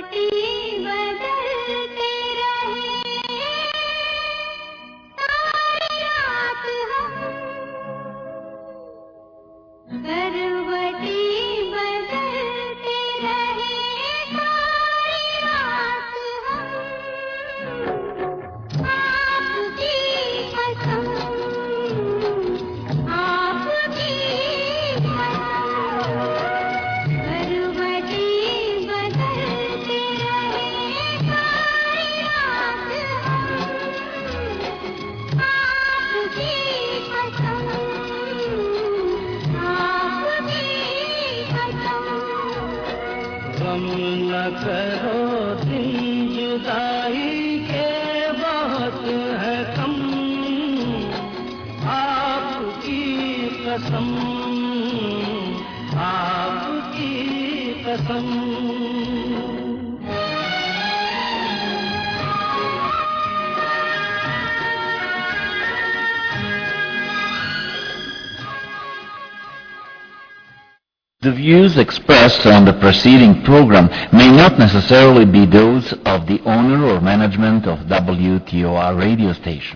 The views expressed on the preceding program may not necessarily be those of the owner or management of WTOR radio station.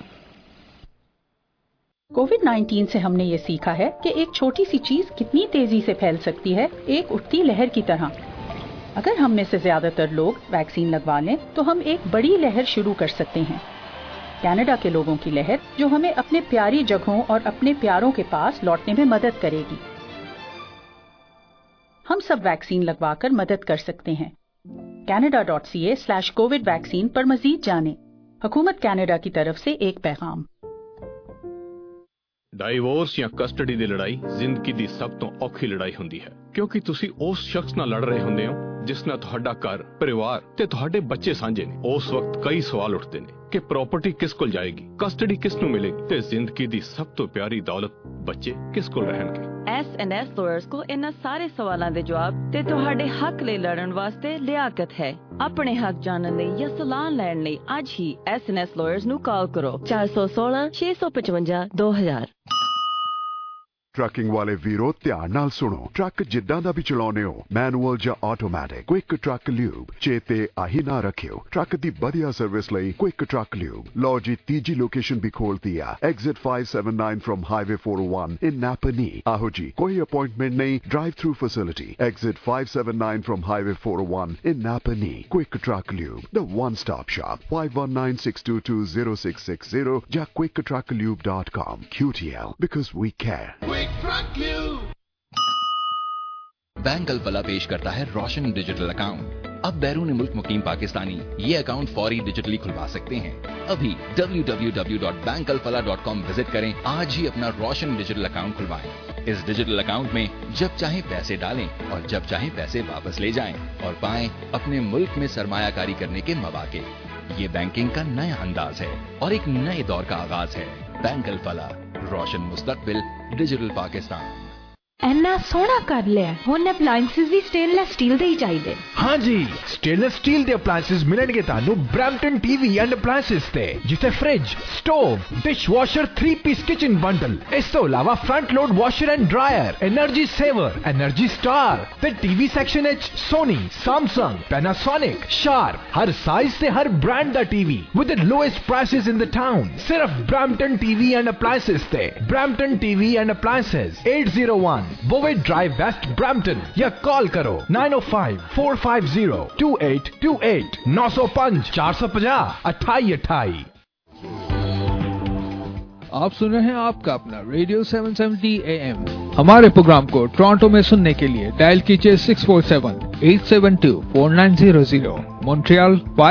कोविड-19 से हमने ये सीखा है कि एक छोटी सी चीज कितनी तेजी से फैल सकती है, एक उठती लहर की तरह। अगर हम में से ज्यादातर लोग वैक्सीन लगवा लें तो हम एक बड़ी लहर शुरू कर सकते हैं। कनाडा के लोगों की लहर जो हमें अपने प्यारी जगहों और अपने प्यारों के पास लौटने में मदद करेगी। हम सब वैक्सीन लगवाकर मदद कर सकते हैं। canada.ca/covid वैक्सीन पर मजीद जानें। हुकूमत कनाडा की तरफ से एक पैगाम। ਡਾਈਵੋਰਸ ਜਾਂ ਕਸਟਡੀ ਦੀ ਲੜਾਈ ਜ਼ਿੰਦਗੀ ਦੀ ਸਭ ਤੋਂ ਔਖੀ ਲੜਾਈ ਹੁੰਦੀ ਹੈ, ਕਿਉਂਕਿ ਤੁਸੀਂ ਉਸ ਸ਼ਖਸ ਨਾਲ ਲੜ ਰਹੇ ਹੁੰਦੇ ਹੋ ਜਿਸ ਨਾਲ ਤੁਹਾਡਾ ਘਰ, ਪਰਿਵਾਰ ਤੇ ਤੁਹਾਡੇ ਬੱਚੇ ਸਾਂਝੇ ਨੇ। ਉਸ ਵਕਤ ਕਈ ਸਵਾਲ ਉੱਠਦੇ ਨੇ ਕਿ ਪ੍ਰਾਪਰਟੀ ਕਿਸ ਕੋਲ ਜਾਏਗੀ, ਕਸਟਡੀ ਕਿਸ ਨੂੰ ਮਿਲੇਗੀ ਤੇ ਜ਼ਿੰਦਗੀ ਦੀ ਸਭ ਤੋਂ ਪਿਆਰੀ ਦੌਲਤ ਬੱਚੇ ਕਿਸ ਕੋਲ ਰਹਿਣਗੇ। S&S lawyers को इन्हां सारे सवालों के जवाब ते तुहाडे हक ले लड़न वास्ते लियाकत है। अपने हक जानने ਲਈ या सलाह ਲੈਣ ਲਈ ਅੱਜ ਹੀ S&S lawyers ਨੂੰ ਕਾਲ ਕਰੋ 416 655 2000। ट्रकिंग वाले वीरो ध्यान नाल सुनो। ट्रक जिद्दां दा भी चलाउने हो, मैनुअल या ऑटोमैटिक, क्विक ट्रक ल्यूब चेते आही ना रखियो। ट्रक दी बढ़िया सर्विस लई क्विक ट्रक ल्यूब। लो जी तीजी लोकेशन भी खोल दिया, exit 579 from highway 401 in Napanee. आहो जी कोई अपॉइंटमेंट नहीं, drive through facility, exit 579 from highway 401 in Napanee. Quick truck lube, the one stop shop. 5196220660 या quicktrucklube.com। QTL because we care। Bank Alfalah पेश करता है रोशन डिजिटल अकाउंट। अब बैरून मुल्क मुकीम पाकिस्तानी ये अकाउंट फौरी डिजिटली खुलवा सकते हैं। अभी www.bankalfalah.com विजिट करें। आज ही अपना रोशन डिजिटल अकाउंट खुलवाएं। इस डिजिटल अकाउंट में जब चाहे पैसे डालें और जब चाहे पैसे वापस ले जाएं और पाएं अपने मुल्क में सरमायाकारी करने के मौके। ये बैंकिंग का नया अंदाज है और एक नए दौर का आगाज है। बैंक अल-फलाह, रोशन मुस्तकबिल, डिजिटल पाकिस्तान। एना सोना कर लिया हुन अप्लायंसेस भी स्टेनलेस स्टील दे ही चाहिए। हाँ जी, स्टेनलेस स्टील दे अप्लायंसेस मिलणगे तानू ब्रैम्पटन टीवी एंड अप्लायंसेस ते, जिथे fridge, stove, dish washer, 3 piece kitchen bundle, इस तो अलावा front load washer and dryer, energy saver, energy star ते टीवी सेक्शन एच सोनी, सैमसंग, पैनासोनिक, शार्प, हर साइज से हर ब्रांड दा TV with the lowest prices in the town. सिर्फ ब्रैम्पटन टीवी एंड अप्लायंसेस ते। Brampton TV and appliances 801 बोवेट drive west Brampton या call करो 905-450-2828 905 450 2828। आप सुन रहे हैं आपका अपना रेडियो 770 AM। हमारे प्रोग्राम को टोरंटो में सुनने के लिए डायल कीजिए 647-872-4900, मॉन्ट्रियल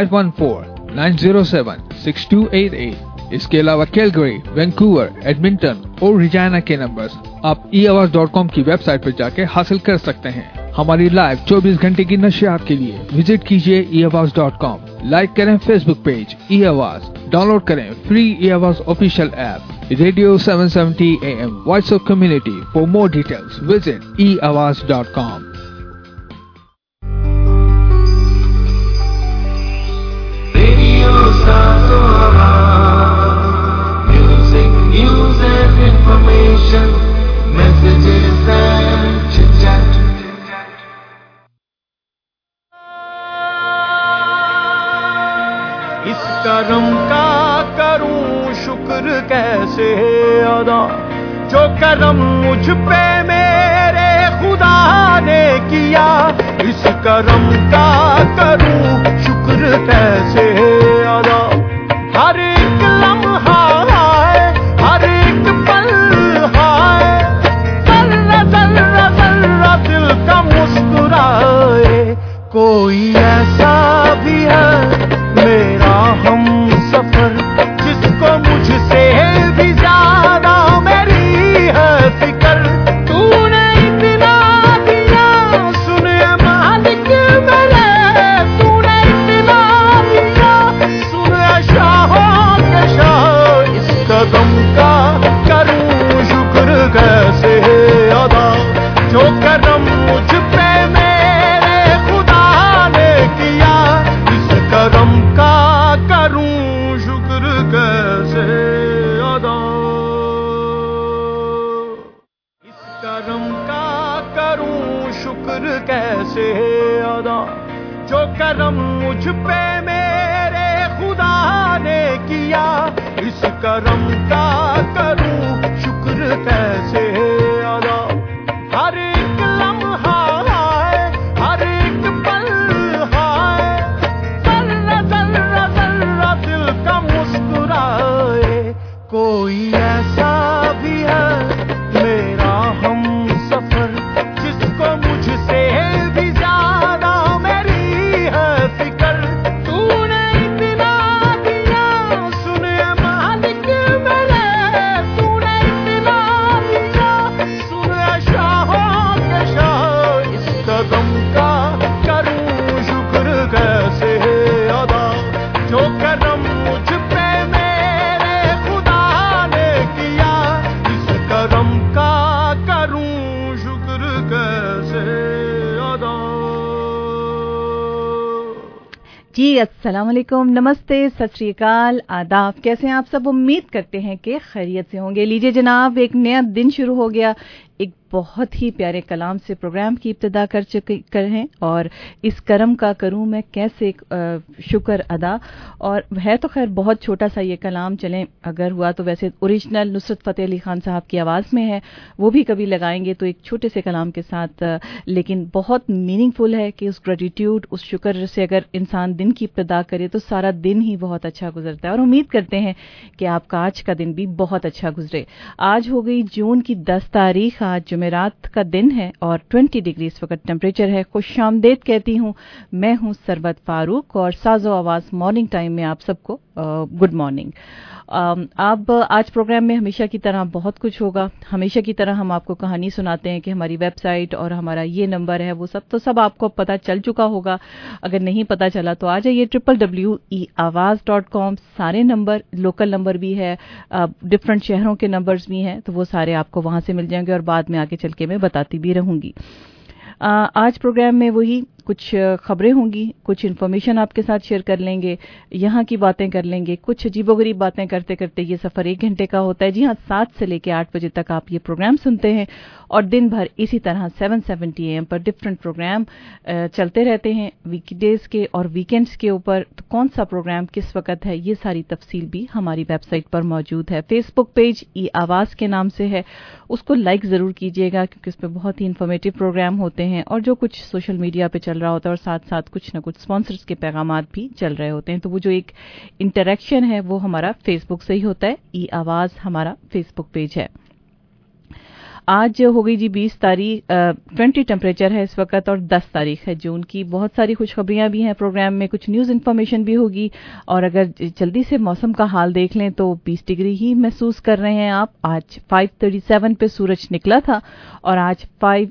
514-907-6288। इसके अलावा कैलगरी, वैंकूवर, एडमिंटन और रिजाना के नंबर्स आप eAwaz.com की वेबसाइट पर जाके हासिल कर सकते हैं। हमारी लाइव 24 घंटे की नशियात के लिए विजिट कीजिए eAwaz.com। लाइक करें फेसबुक पेज eAwaz, डाउनलोड करें free eAwaz official app. Radio 770 AM voice of community. For more details visit eAwaz.com। Information, messages and chit-chat. इस करम का करूं शुक्र कैसे अदा, जो करम मुझ पे मेरे खुदा ने किया। इस करम का करूं शुक्र कैसे अदा। हर एक लम्हा है, हर एक पल है, जर्रा जर्रा जर्रा दिल का मुस्कुराए। कोई ऐसा भी है मेरा हम सफर, जिसको मुझसे भी ज्यादा मेरी है फिकर। तूने इतना दिया सुने मालिक मेरे, तूने इतना दिया सुने शाहों के शाह। इस कदम का करूं शुक्र कैसे अदा, जो करम मुझ पे मेरे खुदा ने किया। इस करम का करूं शुक्र कैसे अदा, इस करम का करूं शुक्र कैसे अदा, जो करम मुझ पे मेरे खुदा ने किया। इस करम का करूं शुक्र कैसे अदा। हर एक लम्हा है, हर एक पल है, जर्रा जर्रा जर्रा दिल का मुस्कुराए। कोई ऐसा भी है मेरा हम सफर, जिसको मुझसे भी ज्यादा मेरी है फिकर। तूने इतना दिया सुने मालिक मेरे, तूने इतना दिया सुने शाहों के शाह। इस कदम का करूं शुक्र कैसे अदा, जो करम मुझ पे मेरे खुदा ने किया। इस करम का करूं शुक्र कैसे अदा। जी अस्सलाम वालेकुम, नमस्ते, सत श्री अकाल, आदाब। कैसे हैं आप सब? उम्मीद करते हैं कि खैरियत से होंगे। लीजिए जनाब, एक नया दिन शुरू हो गया। एक बहुत ही प्यारे कलाम से प्रोग्राम की इब्तिदा कर हैं, और इस करम का करूं मैं कैसे शुक्र अदा। और है तो खैर बहुत छोटा सा ये कलाम, चलें अगर हुआ तो वैसे ओरिजिनल नुसरत फ़तेह अली खान साहब की आवाज़ में है, वो भी कभी लगाएंगे तो एक छोटे से कलाम के साथ, लेकिन बहुत मीनिंगफुल है कि उस ग्रेटिट्यूड, उस शुक्र से अगर इंसान दिन की इब्तिदा करे तो सारा दिन ही बहुत अच्छा गुजरता है। और उम्मीद करते हैं कि आपका आज का दिन भी बहुत अच्छा गुजरे। आज हो गई जून की 10 तारीख, आज जुमेरात का दिन है और 20 डिग्री इस वक्त टेम्परेचर है। खुशामदीद कहती हूँ, मैं हूँ सरबत फारूक और साजो आवाज़ मॉर्निंग टाइम में आप सबको गुड मॉर्निंग। अब आज प्रोग्राम में हमेशा की तरह बहुत कुछ होगा। हमेशा की तरह हम आपको कहानी सुनाते हैं कि हमारी वेबसाइट और हमारा ये नंबर है, वो सब आपको पता चल चुका होगा। अगर नहीं पता चला तो आ जाइए www.eawaz.com। सारे नंबर, लोकल नंबर भी है, डिफरेंट शहरों के नंबर्स भी हैं, तो वो सारे आपको वहां से मिल जाएंगे और बाद में आगे चल के मैं बताती भी रहूंगी। आज प्रोग्राम में वही कुछ खबरें होंगी, कुछ इन्फॉर्मेशन आपके साथ शेयर कर लेंगे, यहाँ की बातें कर लेंगे। कुछ अजीबोगरीब बातें करते करते ये सफ़र 1 घंटे का होता है। जी हाँ, 7 से लेकर 8 बजे तक आप ये प्रोग्राम सुनते हैं और दिन भर इसी तरह 7:70 AM पर डिफरेंट प्रोग्राम चलते रहते हैं, वीकडेज के और वीकेंड्स के ऊपर। तो कौन सा प्रोग्राम किस वक्त है, ये सारी तफसील भी हमारी वेबसाइट पर मौजूद है। फेसबुक पेज ई आवाज़ के नाम से है, उसको लाइक ज़रूर कीजिएगा क्योंकि उस पर बहुत ही इन्फॉर्मेटिव प्रोग्राम होते हैं और जो कुछ सोशल मीडिया पे चल रहा होता है और साथ साथ कुछ ना कुछ स्पॉन्सर्स के पैगामात भी चल रहे होते हैं। तो वो जो एक इंटरेक्शन है वो हमारा फेसबुक से ही होता है। ई आवाज़ हमारा फेसबुक पेज है। आज हो गई जी 20 तारीख, 20 टेम्परेचर है इस वक्त और 10 तारीख है जून की। बहुत सारी खुशखबरियां भी हैं प्रोग्राम में, कुछ न्यूज़ इन्फॉर्मेशन भी होगी। और अगर जल्दी से मौसम का हाल देख लें तो 20 डिग्री ही महसूस कर रहे हैं आप। आज 5:37 पे सूरज निकला था और आज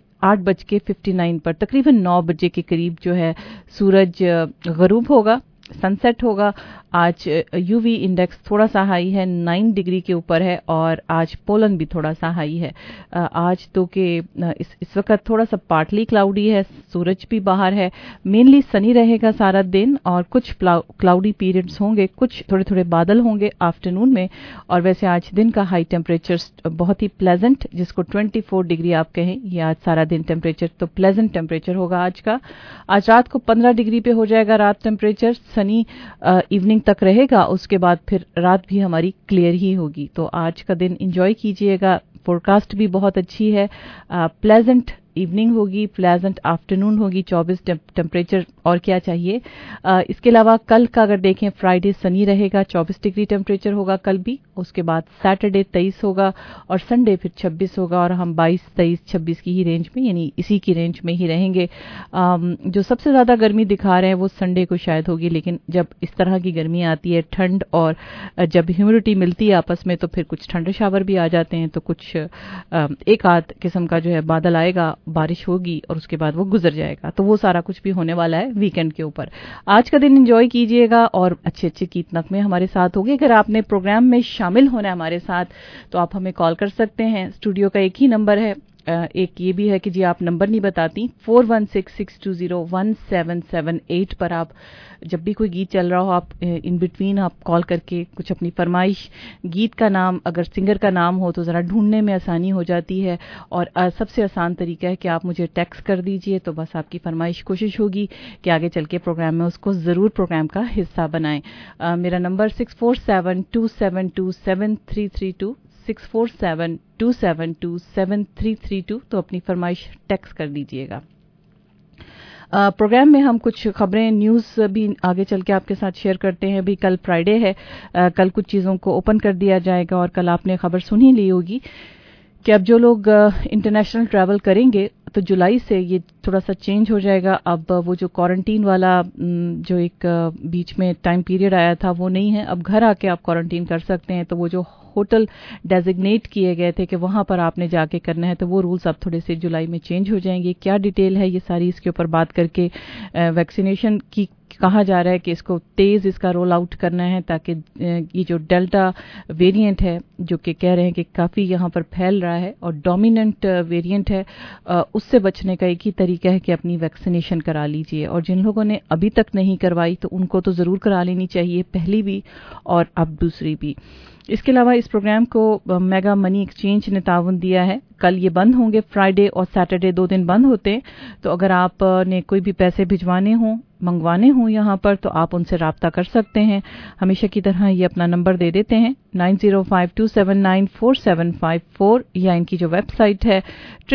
8:59 पर तकरीबन 9 बजे के करीब जो है सूरज गरूब होगा, सनसेट होगा। आज यूवी इंडेक्स थोड़ा सा हाई है, 9 डिग्री के ऊपर है और आज पोलन भी थोड़ा सा हाई है। आज तो के इस वक्त थोड़ा सा पार्टली क्लाउडी है, सूरज भी बाहर है। मेनली सनी रहेगा सारा दिन और कुछ क्लाउडी पीरियड्स होंगे, कुछ थोड़े थोड़े बादल होंगे आफ्टरनून में। और वैसे आज दिन का हाई टेम्परेचर बहुत ही प्लेजेंट, जिसको 24 डिग्री आप कहें, ये आज सारा दिन टेम्परेचर तो प्लेजेंट टेम्परेचर होगा आज का। आज रात को 15 डिग्री पे हो जाएगा रात टेम्परेचर, सनी इवनिंग तक रहेगा, उसके बाद फिर रात भी हमारी क्लियर ही होगी। तो आज का दिन एंजॉय कीजिएगा। फोरकास्ट भी बहुत अच्छी है, प्लेजेंट इवनिंग होगी, प्लेजेंट आफ्टरनून होगी, 24 टेम्परेचर और क्या चाहिए। इसके अलावा कल का अगर देखें, फ्राइडे सनी रहेगा, 24 डिग्री टेम्परेचर होगा कल भी। उसके बाद सैटरडे 23 होगा और संडे फिर 26 होगा और हम 22, 23, 26 की ही रेंज में, यानी इसी की रेंज में ही रहेंगे। जो सबसे ज़्यादा गर्मी दिखा रहे हैं वो संडे को शायद होगी, लेकिन जब इस तरह की गर्मी आती है, ठंड और जब ह्यूमिडिटी मिलती है आपस में, तो फिर कुछ ठंडे शावर भी आ जाते हैं, तो कुछ एक आध किस्म का जो है बादल आएगा, बारिश होगी और उसके बाद वो गुजर जाएगा। तो वो सारा कुछ भी होने वाला है वीकेंड के ऊपर। आज का दिन एंजॉय कीजिएगा और अच्छे अच्छे गीत नगमे हमारे साथ होंगे। अगर आपने प्रोग्राम में शामिल होना है हमारे साथ, तो आप हमें कॉल कर सकते हैं। स्टूडियो का एक ही नंबर है, एक ये भी है कि जी आप नंबर नहीं बताती, 4166201778 पर आप जब भी कोई गीत चल रहा हो, आप इन बिटवीन आप कॉल करके कुछ अपनी फरमाइश, गीत का नाम, अगर सिंगर का नाम हो तो ज़रा ढूंढने में आसानी हो जाती है। और सबसे आसान तरीका है कि आप मुझे टेक्स्ट कर दीजिए, तो बस आपकी फरमाइश, कोशिश होगी कि आगे चल के प्रोग्राम में उसको ज़रूर प्रोग्राम का हिस्सा बनाएं। मेरा नंबर 6472727332, 6472727332, तो अपनी फरमाइश टेक्स्ट कर दीजिएगा। प्रोग्राम में हम कुछ खबरें, न्यूज़ भी आगे चल के आपके साथ शेयर करते हैं। अभी कल फ्राइडे है, कल कुछ चीज़ों को ओपन कर दिया जाएगा और कल आपने खबर सुन ही ली होगी कि अब जो लोग इंटरनेशनल ट्रैवल करेंगे तो जुलाई से ये थोड़ा सा चेंज हो जाएगा। अब वो जो क्वारंटीन वाला जो एक बीच में टाइम पीरियड आया था वो नहीं है, अब घर आके आप क्वारंटीन कर सकते हैं। तो वो जो होटल डेजिग्नेट किए गए थे कि वहां पर आपने जाके करना है, तो वो रूल्स अब थोड़े से जुलाई में चेंज हो जाएंगे। क्या डिटेल है ये सारी, इसके ऊपर बात करके वैक्सीनेशन की कहा जा रहा है कि इसको तेज इसका रोल आउट करना है, ताकि ये जो डेल्टा वेरिएंट है जो कि कह रहे हैं कि काफ़ी यहाँ पर फैल रहा है और डोमिनेंट वेरिएंट है, उससे बचने का एक ही तरीका है कि अपनी वैक्सीनेशन करा लीजिए। और जिन लोगों ने अभी तक नहीं करवाई तो उनको तो ज़रूर करा लेनी चाहिए, पहली भी और अब दूसरी भी। इसके अलावा इस प्रोग्राम को मेगा मनी एक्सचेंज ने ताउन दिया है। कल ये बंद होंगे, फ्राइडे और सैटरडे 2 दिन बंद होते हैं। तो अगर आपने कोई भी पैसे भिजवाने हों, मंगवाने हों यहाँ पर, तो आप उनसे राब्ता कर सकते हैं। हमेशा की तरह ये अपना नंबर दे देते हैं 9052794754, या इनकी जो वेबसाइट है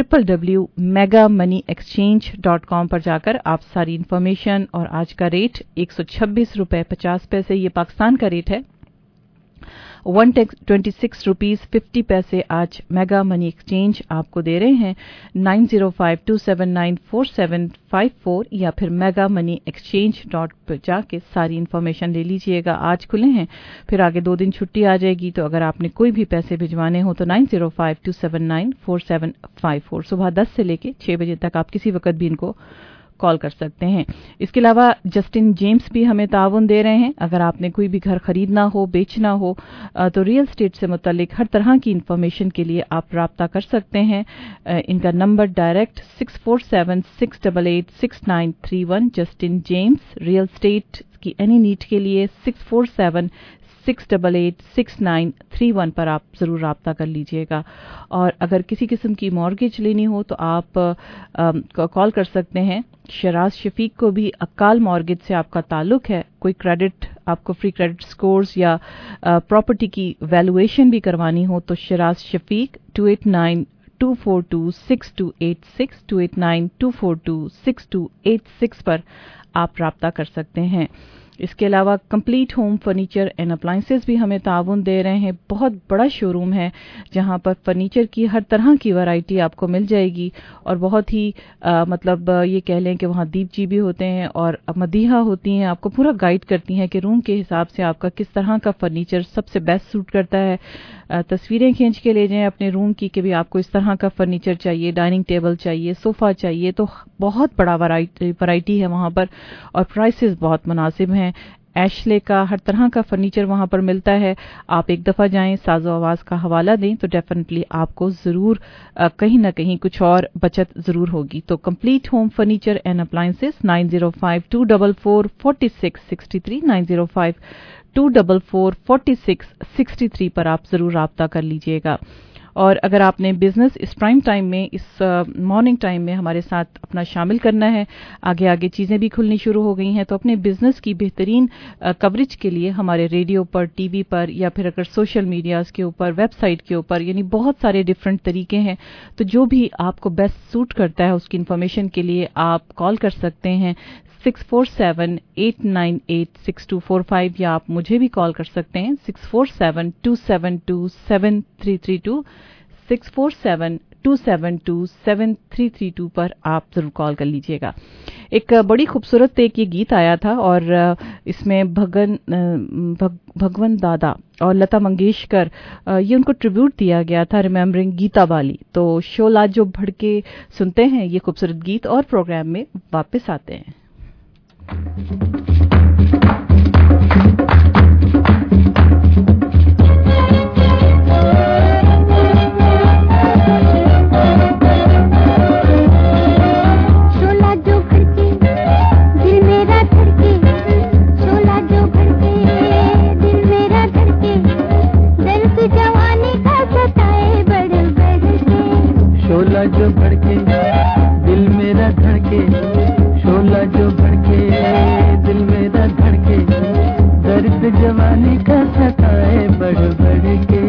www.megamoneyexchange.com पर जाकर आप सारी इन्फॉर्मेशन और आज का रेट 126 रुपये 50 पैसे, ये पाकिस्तान का रेट है। 126 रुपीज 50 पैसे आज मेगा मनी एक्सचेंज आपको दे रहे हैं। 9052794754 या फिर मेगा मनी एक्सचेंज पर जाके सारी इन्फॉर्मेशन ले लीजिएगा। आज खुले हैं, फिर आगे 2 दिन छुट्टी आ जाएगी। तो अगर आपने कोई भी पैसे भिजवाने हो तो 9052794754 सुबह 10 से लेके 6 बजे तक आप किसी वक्त भी इनको कॉल कर सकते हैं। इसके अलावा जस्टिन जेम्स भी हमें ताउन दे रहे हैं। अगर आपने कोई भी घर खरीदना हो, बेचना हो, तो रियल एस्टेट से मुतालिक हर तरह की इंफॉर्मेशन के लिए आप राब्ता कर सकते हैं। इनका number direct 6476886931। Justin James, real estate की एनी नीड के लिए 6476886931 पर आप ज़रूर राब्ता कर लीजिएगा। और अगर किसी किस्म की मॉर्गेज लेनी हो तो आप कॉल कर सकते हैं शराज शफीक को भी। अकाल मॉर्गेज से आपका ताल्लुक है, कोई क्रेडिट, आपको फ्री क्रेडिट स्कोर्स या प्रॉपर्टी की वैल्यूएशन भी करवानी हो तो शराज शफीक 2892426286 2892426286 पर आप राब्ता कर सकते हैं। इसके अलावा complete home furniture and appliances भी हमें ताउन दे रहे हैं। बहुत बड़ा शोरूम है जहां पर फर्नीचर की हर तरह की वैरायटी आपको मिल जाएगी और बहुत ही मतलब ये कह लें कि वहाँ दीप जी भी होते हैं और मदीहा होती हैं, आपको पूरा गाइड करती हैं कि रूम के हिसाब से आपका किस तरह का फर्नीचर सबसे बेस्ट सूट करता है। तस्वीरें खींच के ले जाएं अपने रूम की कि भी आपको इस तरह का फर्नीचर चाहिए, डाइनिंग टेबल चाहिए, सोफ़ा चाहिए, तो बहुत बड़ा वैरायटी है वहाँ पर और प्राइसेस बहुत मुनासिब हैं। एशले का हर तरह का फर्नीचर वहाँ पर मिलता है। आप एक दफ़ा जाएं, साज़ो आवाज़ का हवाला दें तो डेफिनेटली आपको ज़रूर कहीं ना कहीं कुछ और बचत ज़रूर होगी। तो complete home furniture and appliances 9052444663 9052444663 पर आप ज़रूर राब्ता कर लीजिएगा। और अगर आपने बिजनेस इस प्राइम टाइम में, इस मॉर्निंग टाइम में हमारे साथ अपना शामिल करना है, आगे आगे चीज़ें भी खुलनी शुरू हो गई हैं, तो अपने बिजनेस की बेहतरीन कवरेज के लिए हमारे रेडियो पर, टीवी पर, या फिर अगर सोशल मीडियाज़ के ऊपर, वेबसाइट के ऊपर, यानी बहुत सारे डिफरेंट तरीके हैं, तो जो भी आपको बेस्ट सूट करता है उसकी इन्फॉर्मेशन के लिए आप कॉल कर सकते हैं 647-898-6245, या आप मुझे भी कॉल कर सकते हैं 647-272-7332, 647-272-7332 पर आप जरूर कॉल कर लीजिएगा। एक बड़ी खूबसूरत एक ये गीत आया था और इसमें भगवन दादा और लता मंगेशकर, ये उनको ट्रिब्यूट दिया गया था, रिमेम्बरिंग गीता बाली। तो शोला जो भड़के सुनते हैं ये खूबसूरत गीत और प्रोग्राम में वापस आते हैं। शोला जो भड़के दिल मेरा धड़के, शोला जो भड़के दिल मेरा धड़के, दर्द जवानी का सताए बढ़ बढ़ के।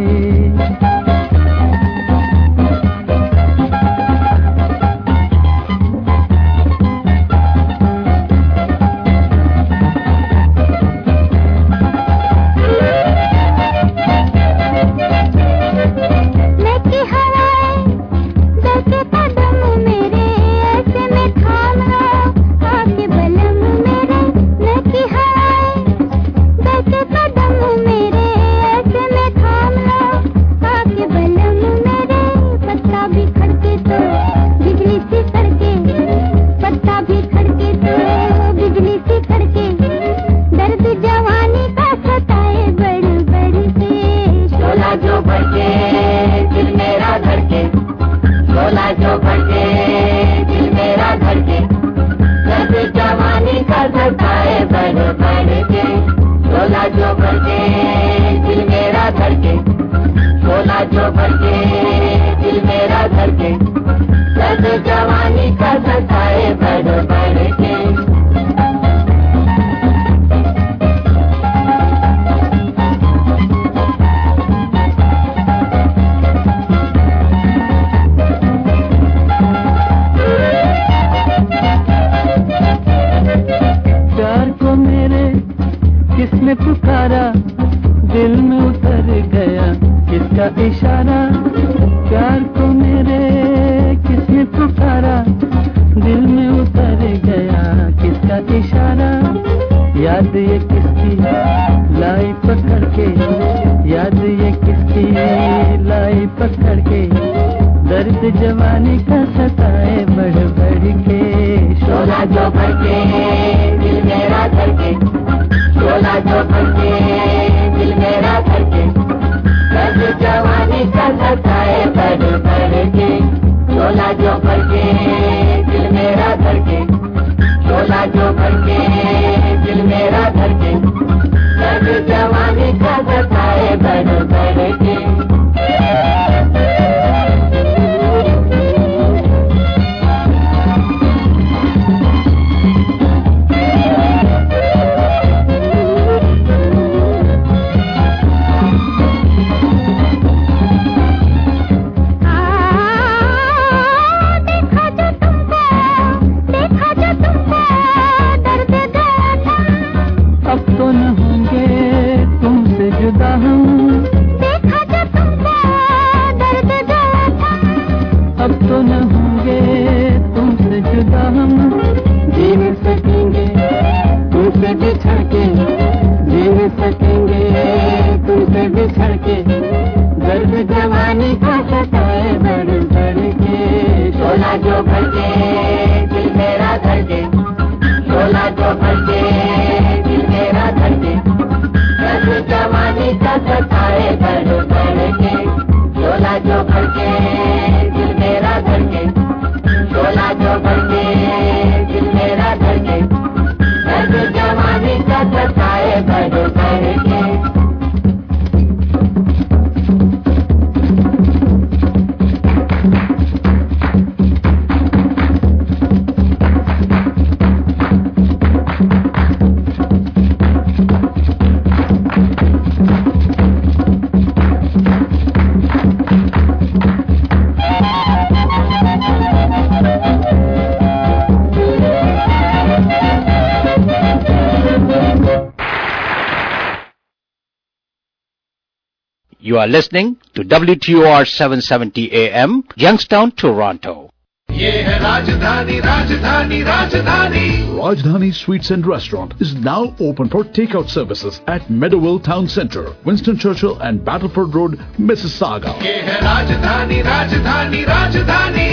You are listening to WTOR 770 AM, Youngstown, Toronto. ये है राजधानी राजधानी राजधानी. Rajdhani Sweets and Restaurant is now open for takeout services at Meadowville Town Centre, Winston Churchill and Battleford Road, Mississauga. ये है राजधानी राजधानी राजधानी.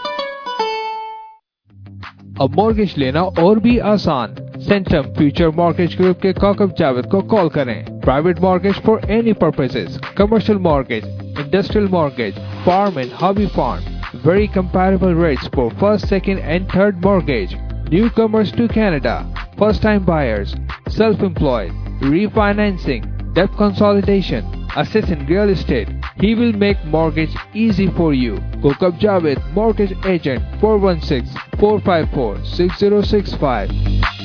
अब मॉर्गेज लेना और भी आसान. सेंटम फ्यूचर मॉर्गेज ग्रुप के काकब जावेद को कॉल करें. Private mortgage for any purposes, commercial mortgage, industrial mortgage, farm and hobby farm. Very comparable rates for first, second and third mortgage. Newcomers to Canada, first-time buyers, self-employed, refinancing, debt consolidation, assist in real estate. He will make mortgage easy for you. Cook up Javed, mortgage agent, 416-454-6065.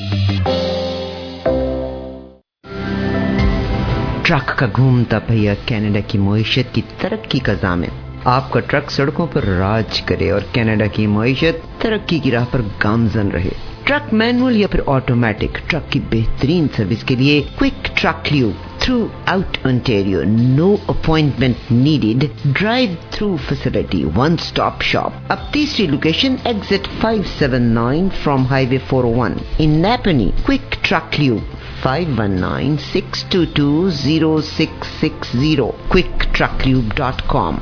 Truck का घूमता पहिया Canada की मईशत की तरक्की का ज़ामिन. आपका truck सड़कों पर राज करे और कनाडा की मईशत तरक्की की राह पर गामजन रहे. ट्रक मैनुअल या फिर ऑटोमेटिक, ट्रक की बेहतरीन सर्विस के लिए quick truck lube throughout Ontario. No appointment needed. Drive through facility, one stop shop. अब तीसरी location exit 579 from highway 401 in Napanee. Quick truck lube 519-622-0660. quicktrucklube.com.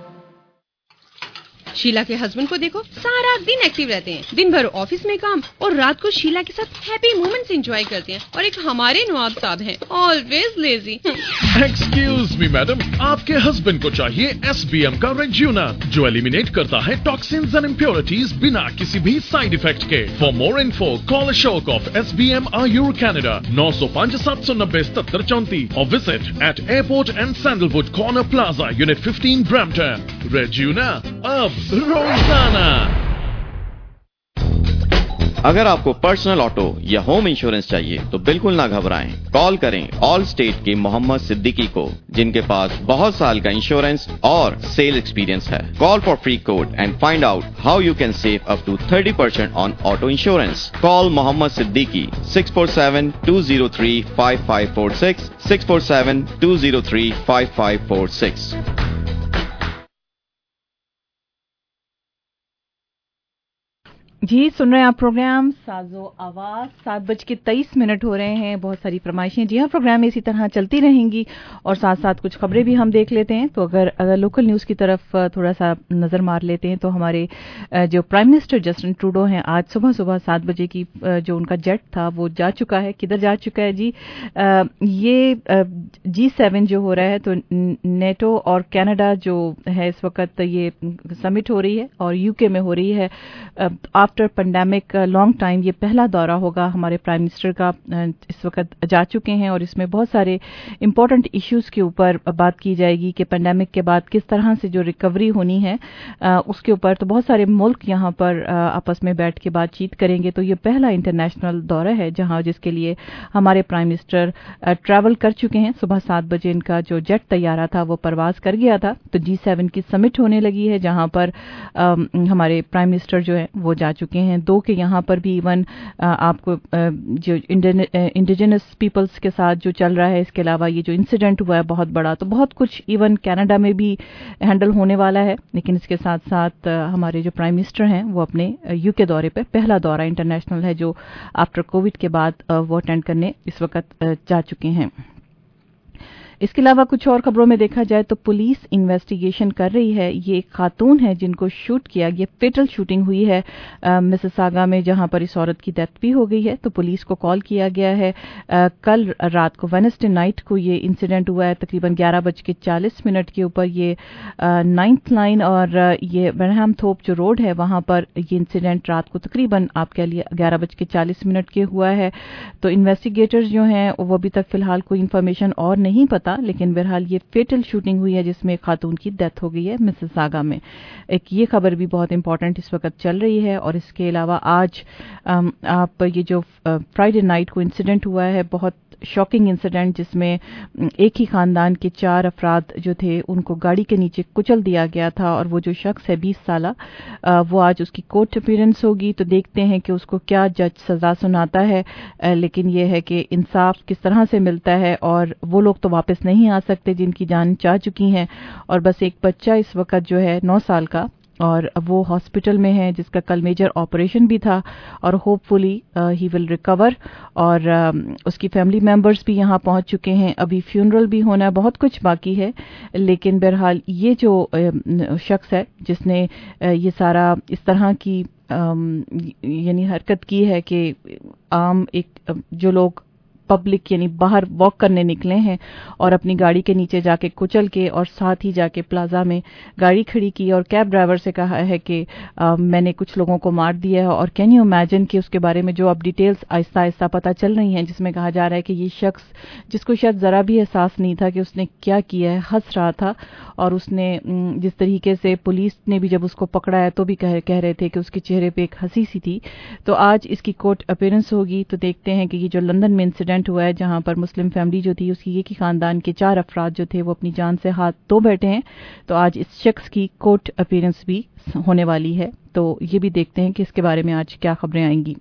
Sheela के हस्बैंड को देखो, सारा दिन एक्टिव रहते हैं. दिन भर ऑफिस में काम और रात को शीला के साथ हैप्पी मोमेंट्स एंजॉय करते हैं. और एक हमारे नवाब साहब हैं, always lazy. Excuse me madam, आपके हस्बैंड को चाहिए SBM का रेज्यूना, जो एलिमिनेट करता है टॉक्सिन्स एंड इम्प्योरिटीज बिना किसी भी साइड इफेक्ट के. For more info call Ashok of SBM Ayur Canada 905-790-7734 और visit at Airport and Sandalwood corner plaza unit 15 Brampton. रेज्यूना अब रोजाना. अगर आपको पर्सनल ऑटो या होम इंश्योरेंस चाहिए तो बिल्कुल ना घबराएं. कॉल करें ऑल स्टेट के मोहम्मद सिद्दीकी को, जिनके पास बहुत साल का इंश्योरेंस और सेल एक्सपीरियंस है. Call for free quote and find out how you can save up to 30% on auto insurance. Call Mohammad Siddiqui 647-203-5546 647-203-5546. जी सुन रहे हैं आप प्रोग्राम साजो आवाज. 7:23 हो रहे हैं. बहुत सारी फरमाइशें जी हाँ प्रोग्राम में इसी तरह चलती रहेंगी और साथ साथ कुछ खबरें भी हम देख लेते हैं. तो अगर लोकल न्यूज़ की तरफ थोड़ा सा नज़र मार लेते हैं तो हमारे जो प्राइम मिनिस्टर जस्टिन ट्रूडो हैं, आज सुबह 7 बजे की जो उनका जेट था वो जा चुका है. किधर जा चुका है जी? ये G7 जो हो रहा है, तो नेटो और कनाडा जो है इस वक्त ये समिट हो रही है और यूके में हो रही है. आफ्टर पेंडेमिक लॉन्ग टाइम ये पहला दौरा होगा हमारे प्राइम मिनिस्टर का. इस वक्त जा चुके हैं और इसमें बहुत सारे इंपॉर्टेंट इश्यूज के ऊपर बात की जाएगी कि पेंडेमिक के बाद किस तरह से जो रिकवरी होनी है उसके ऊपर. तो बहुत सारे मुल्क यहाँ पर आपस में बैठ के बातचीत करेंगे. तो ये पहला इंटरनेशनल दौरा है जिसके लिए हमारे प्राइम मिनिस्टर ट्रैवल कर चुके हैं. सुबह 7 बजे इनका जो जेट तैयारा था वो परवाज कर गया था. तो G7 की समिट होने लगी है जहाँ पर हमारे प्राइम मिनिस्टर जो है वो जा चुके हैं. 2 के यहाँ पर भी इवन आपको जो इंडिजिनस पीपल्स के साथ जो चल रहा है, इसके अलावा ये जो इंसिडेंट हुआ है बहुत बड़ा, तो बहुत कुछ इवन कनाडा में भी हैंडल होने वाला है. लेकिन इसके साथ साथ हमारे जो प्राइम मिनिस्टर हैं वो अपने यूके दौरे पे, पहला दौरा इंटरनेशनल है जो आफ्टर कोविड के बाद वो अटेंड करने इस वक्त जा चुके हैं. इसके अलावा कुछ और खबरों में देखा जाए तो पुलिस इन्वेस्टिगेशन कर रही है. ये एक खातून है जिनको शूट किया, ये फेटल शूटिंग हुई है मिसिसागा में, जहां पर इस औरत की डेथ भी हो गई है. तो पुलिस को कॉल किया गया है. कल रात को वेडनेसडे नाइट को ये इंसिडेंट हुआ है. तकरीबन 11:40 के ऊपर ये 9th लाइन और ये ब्रैनहम थोप जो रोड है वहां पर ये इंसिडेंट रात को तकरीबन आपके लिए 11:40 के हुआ है. तो इन्वेस्टिगेटर्स जो हैं वो अभी तक फिलहाल कोई इंफॉर्मेशन और नहीं पता, लेकिन बहरहाल ये फेटल शूटिंग हुई है जिसमें खातून की डेथ हो गई है मिसिसागा में. एक ये खबर भी बहुत इंपॉर्टेंट इस वक्त चल रही है. और इसके अलावा आज आप ये जो फ्राइडे नाइट को इंसिडेंट हुआ है, बहुत शॉकिंग इंसिडेंट, जिसमें एक ही खानदान के 4 अफराद जो थे उनको गाड़ी के नीचे कुचल दिया गया था. और वो जो शख्स है 20 साल, वो आज उसकी कोर्ट अपीयरेंस होगी. तो देखते हैं कि उसको क्या जज सजा सुनाता है. लेकिन ये है कि इंसाफ किस तरह से मिलता है और वो लोग तो वापस वापस नहीं आ सकते, जिनकी जान जा चुकी हैं, और बस एक बच्चा इस वक्त जो है 9 साल का, और अब वो हॉस्पिटल में है, जिसका कल मेजर ऑपरेशन भी था, और होपफुली ही विल रिकवर। और उसकी फैमिली मेंबर्स भी यहाँ पहुँच चुके हैं। अभी फ्यूनरल भी होना है, बहुत कुछ बाकी है, लेकिन बहरहाल ये जो शख्स है जिसने ये सारा इस तरह की यानी हरकत की है कि आम एक जो लोग पब्लिक यानी बाहर वॉक करने निकले हैं और अपनी गाड़ी के नीचे जाके कुचल के और साथ ही जाके प्लाजा में गाड़ी खड़ी की और कैब ड्राइवर से कहा है कि मैंने कुछ लोगों को मार दिया है। और कैन यू इमेजिन कि उसके बारे में जो अब डिटेल्स आहिस्ता आहिस्ता पता चल रही हैं, जिसमें कहा जा रहा है कि ये शख्स जिसको शायद ज़रा भी एहसास नहीं था कि उसने क्या किया है, हंस रहा था, और उसने जिस तरीके से पुलिस ने भी जब उसको पकड़ा है तो भी कह रहे थे कि उसके चेहरे पे एक हंसी सी थी। तो आज इसकी कोर्ट अपीयरेंस होगी। तो देखते हैं कि ये जो लंदन में इंसिडेंट हुआ है जहां पर मुस्लिम फैमिली जो थी उसकी एक ही खानदान के 4 अफराद जो थे वो अपनी जान से हाथ धो बैठे हैं, तो आज इस शख्स की कोर्ट अपीयरेंस भी होने वाली है। तो ये भी देखते हैं कि इसके बारे में आज क्या खबरें आएंगी।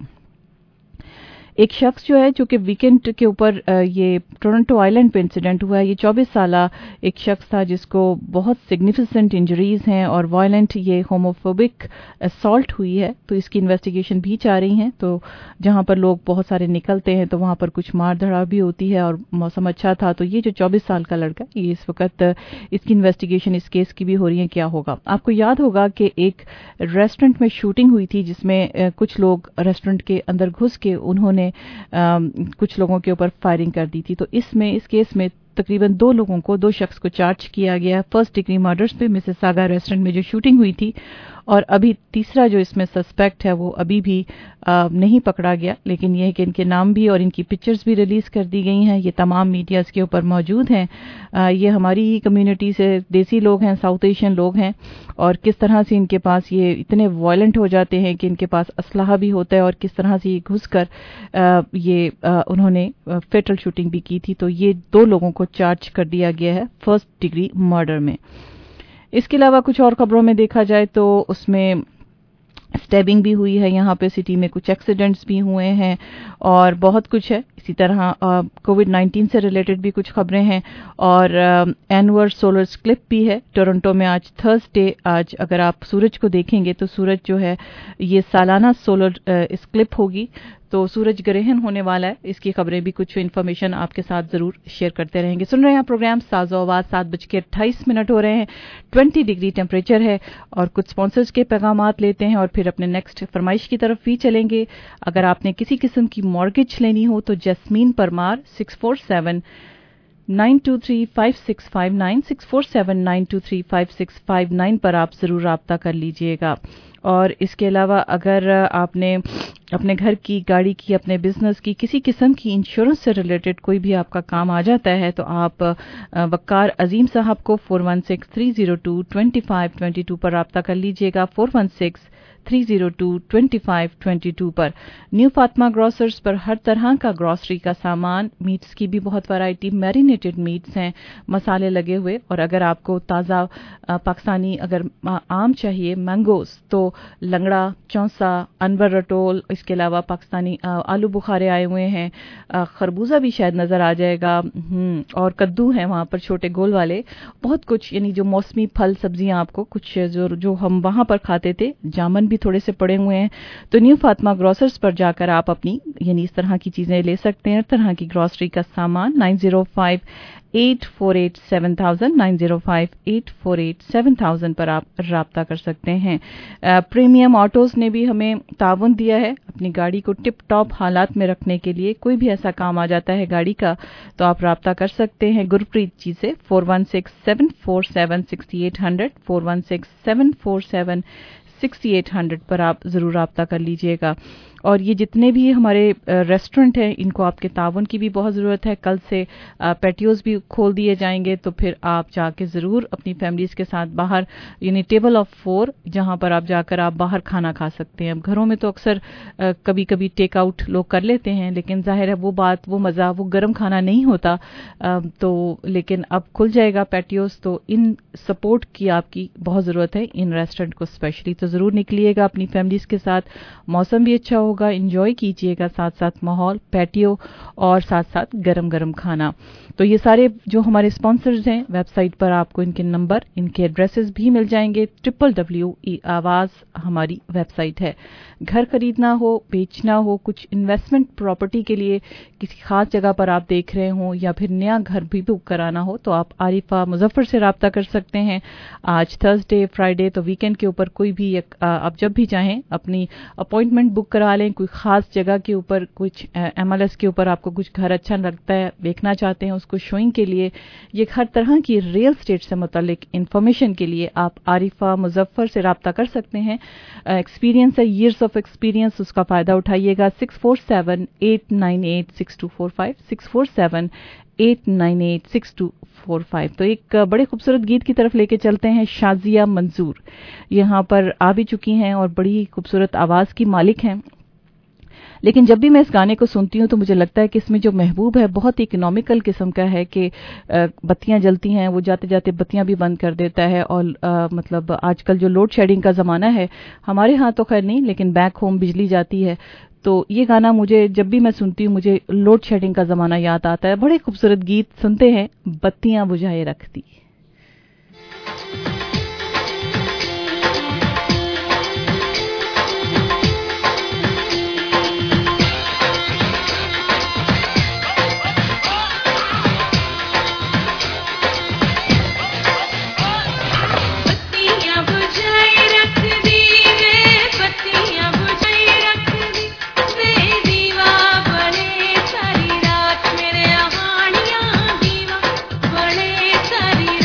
एक शख्स जो है जो कि वीकेंड के ऊपर ये टोरंटो आइलैंड पे इंसिडेंट हुआ है। ये 24 साला एक शख्स था जिसको बहुत सिग्निफिकेंट इंजरीज हैं और वायलेंट ये होमोफोबिक असॉल्ट हुई है। तो इसकी इन्वेस्टिगेशन भी जा रही हैं। तो जहां पर लोग बहुत सारे निकलते हैं तो वहां पर कुछ मार धड़ा भी होती है और मौसम अच्छा था। तो ये जो 24 साल का लड़का, ये इस वक्त इसकी इन्वेस्टिगेशन इस केस की भी हो रही है, क्या होगा। आपको याद होगा कि एक रेस्टोरेंट में शूटिंग हुई थी जिसमें कुछ लोग रेस्टोरेंट के अंदर घुस के उन्होंने कुछ लोगों के ऊपर फायरिंग कर दी थी। तो इस केस में तकरीबन 2 शख्स को चार्ज किया गया है फर्स्ट डिग्री मर्डर्स पे मिसिसागा रेस्टोरेंट में जो शूटिंग हुई थी। और अभी तीसरा जो इसमें सस्पेक्ट है वो अभी भी नहीं पकड़ा गया, लेकिन यह है कि इनके नाम भी और इनकी पिक्चर्स भी रिलीज कर दी गई हैं। ये तमाम मीडियाज़ के ऊपर मौजूद हैं। ये हमारी ही कम्युनिटी से देसी लोग हैं, साउथ एशियन लोग हैं, और किस तरह से इनके पास ये इतने वायलेंट हो जाते हैं कि इनके पास असलहा भी होता है, और किस तरह से ये घुस कर उन्होंने फेटल शूटिंग भी की थी। तो ये 2 लोगों को चार्ज कर दिया गया है फर्स्ट डिग्री मर्डर में। इसके अलावा कुछ और खबरों में देखा जाए तो उसमें स्टैबिंग भी हुई है यहाँ पे सिटी में, कुछ एक्सीडेंट्स भी हुए हैं और बहुत कुछ है। इसी तरह कोविड-19 से रिलेटेड भी कुछ खबरें हैं और एनुअल सोलर इक्लिप्स भी है टोरंटो में आज थर्सडे। आज अगर आप सूरज को देखेंगे तो सूरज जो है ये सालाना सोलर इक्लिप्स होगी, तो सूरज ग्रहण होने वाला है। इसकी खबरें भी कुछ इन्फॉर्मेशन आपके साथ जरूर शेयर करते रहेंगे। सुन रहे हैं प्रोग्राम साज़ो आवाज़, 7:28 हो रहे हैं, 20 डिग्री टेम्परेचर है। और कुछ स्पॉन्सर्स के पैगामात लेते हैं और फिर अपने नेक्स्ट फरमाइश की तरफ भी चलेंगे। अगर आपने किसी किस्म की मॉर्गेज लेनी हो तो जैस्मीन परमार 647-923-5659 647-923-5659 पर आप जरूर राब्ता कर लीजिएगा। और इसके अलावा अगर आपने अपने घर की, गाड़ी की, अपने बिजनेस की किसी किस्म की इंश्योरेंस से रिलेटेड कोई भी आपका काम आ जाता है तो आप वक्कार अजीम साहब को 416-302-2522 पर राब्ता कर लीजिएगा। 416-302-2522 पर। न्यू फातिमा ग्रोसर्स पर हर तरह का ग्रोसरी का सामान, मीट्स की भी बहुत वैरायटी, मैरिनेटेड मीट्स हैं, मसाले लगे हुए। और अगर आपको ताज़ा पाकिस्तानी अगर आम चाहिए, मैंगोस, तो लंगड़ा, चौंसा, अनवर रटोल, इसके अलावा पाकिस्तानी आलू बुखारे आए हुए हैं, खरबूजा भी शायद नज़र आ जाएगा, और कद्दू हैं वहाँ पर छोटे गोल वाले, बहुत कुछ, यानी जो मौसमी फल सब्जियाँ आपको कुछ जो हम वहाँ पर खाते थे, जामन भी थोड़े से पड़े हुए हैं। तो न्यू फातिमा ग्रोसर्स पर जाकर आप अपनी यानी इस तरह की चीजें ले सकते हैं, तरह की ग्रोसरी का सामान। 905-848-7000 905-848-7000 पर आप राब्ता कर सकते हैं। प्रीमियम ऑटोज ने भी हमें ताउन दिया है अपनी गाड़ी को टिप टॉप हालात में रखने के लिए। कोई भी ऐसा काम आ जाता है गाड़ी का तो आप राब्ता कर सकते हैं गुरप्रीत जी से 416-747-6800 416-747-6800 पर आप जरूर राब्ता कर लीजिएगा। और ये जितने भी हमारे रेस्टोरेंट हैं इनको आपके ताउन की भी बहुत ज़रूरत है। कल से पैटियोज भी खोल दिए जाएंगे, तो फिर आप जाके ज़रूर अपनी फैमिलीज़ के साथ बाहर, यानी टेबल ऑफ 4 जहां पर आप जाकर आप बाहर खाना खा सकते हैं। अब घरों में तो अक्सर कभी कभी टेक आउट लोग कर लेते हैं, लेकिन जाहिर है वो बात, वो मज़ा, वो गर्म खाना नहीं होता। तो लेकिन अब खुल जाएगा पैटियोज, तो इन सपोर्ट की आपकी बहुत ज़रूरत है, इन रेस्टोरेंट को स्पेशली। तो ज़रूर निकलिएगा अपनी फैमिलीज़ के साथ, मौसम भी अच्छा होगा, होगा, एंजॉय कीजिएगा, साथ साथ माहौल, पैटियो और साथ साथ गरम गरम खाना। तो ये सारे जो हमारे स्पॉन्सर्स हैं, वेबसाइट पर आपको इनके नंबर, इनके एड्रेसेस भी मिल जाएंगे। www.आवाज हमारी वेबसाइट है। घर खरीदना हो, बेचना हो, कुछ इन्वेस्टमेंट प्रॉपर्टी के लिए किसी खास जगह पर आप देख रहे हो, या फिर नया घर भी बुक कराना हो, तो आप आरिफा मुजफ्फर से रब्ता कर सकते हैं। आज थर्सडे, फ्राइडे, तो वीकेंड के ऊपर कोई भी आप जब भी चाहें अपनी अपॉइंटमेंट बुक करा लें। कोई खास जगह के ऊपर, कुछ MLS के ऊपर आपको कुछ घर अच्छा लगता है, देखना चाहते हैं, उसको शोइंग के लिए, ये हर तरह की रियल स्टेट से मुतालिक इंफॉर्मेशन के लिए आप आरिफा मुजफ्फर से रब्ता कर सकते हैं। एक्सपीरियंस है, ईयर्स ऑफ एक्सपीरियंस, उसका फायदा उठाइएगा। 647-898-6245, 647-898-6245। तो एक बड़े खूबसूरत गीत की तरफ लेके चलते हैं। शाजिया मंजूर यहाँ पर आ भी चुकी हैं और बड़ी खूबसूरत आवाज की मालिक हैं। लेकिन जब भी मैं इस गाने को सुनती हूँ तो मुझे लगता है कि इसमें जो महबूब है बहुत इकोनॉमिकल किस्म का है कि बत्तियां जलती हैं, वो जाते जाते बत्तियां भी बंद कर देता है। और मतलब आजकल जो लोड शेडिंग का ज़माना है, हमारे यहाँ तो खैर नहीं, लेकिन बैक होम बिजली जाती है। तो ये गाना मुझे जब भी मैं सुनती हूँ मुझे लोड शेडिंग का ज़माना याद आता है। बड़े खूबसूरत गीत सुनते हैं, बत्तियां बुझाए रखती। सारी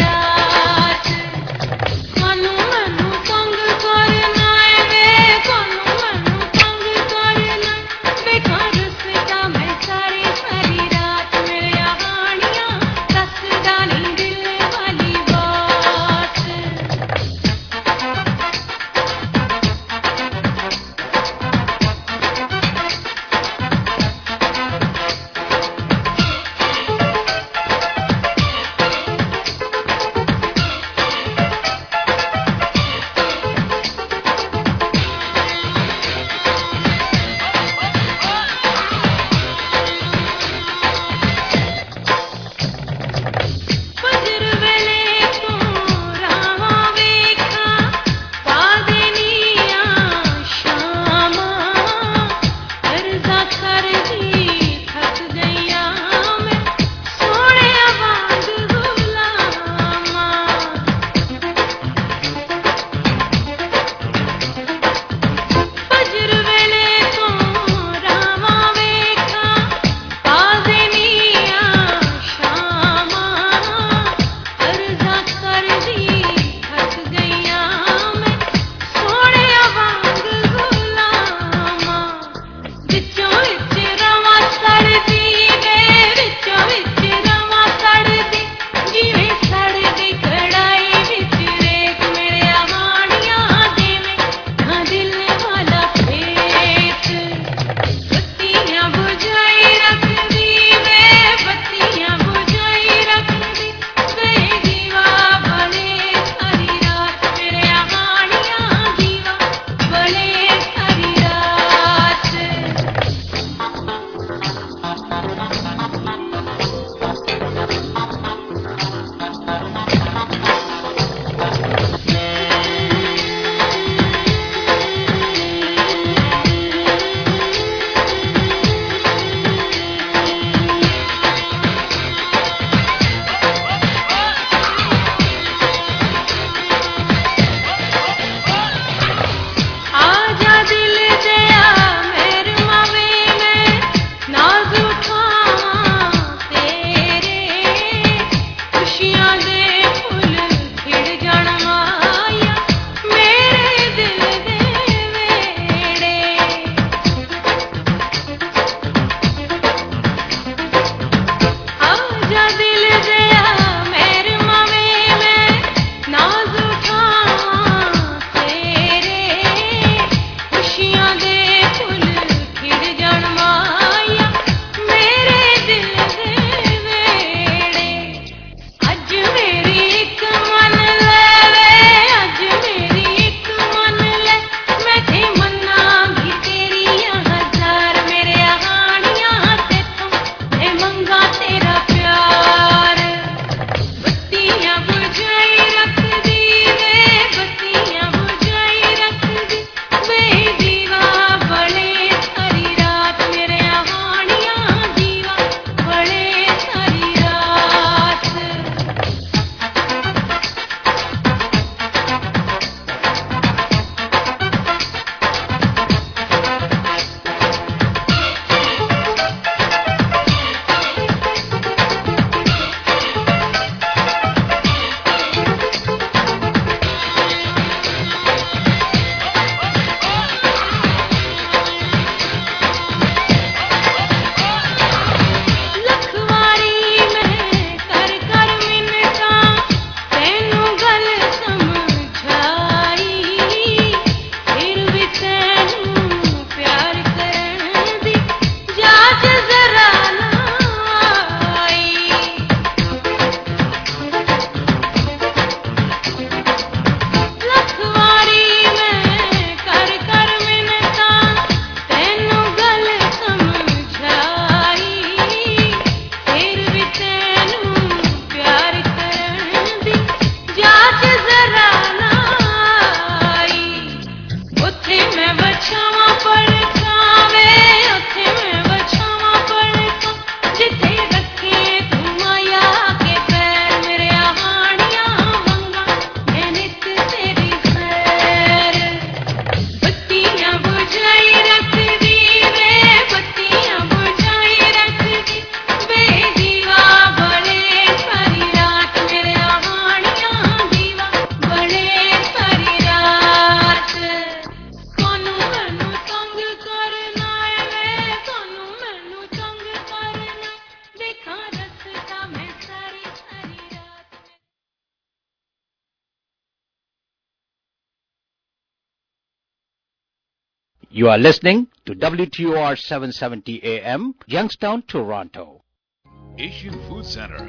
You are listening to WTOR 770 AM, Youngstown, Toronto. Asian Food Center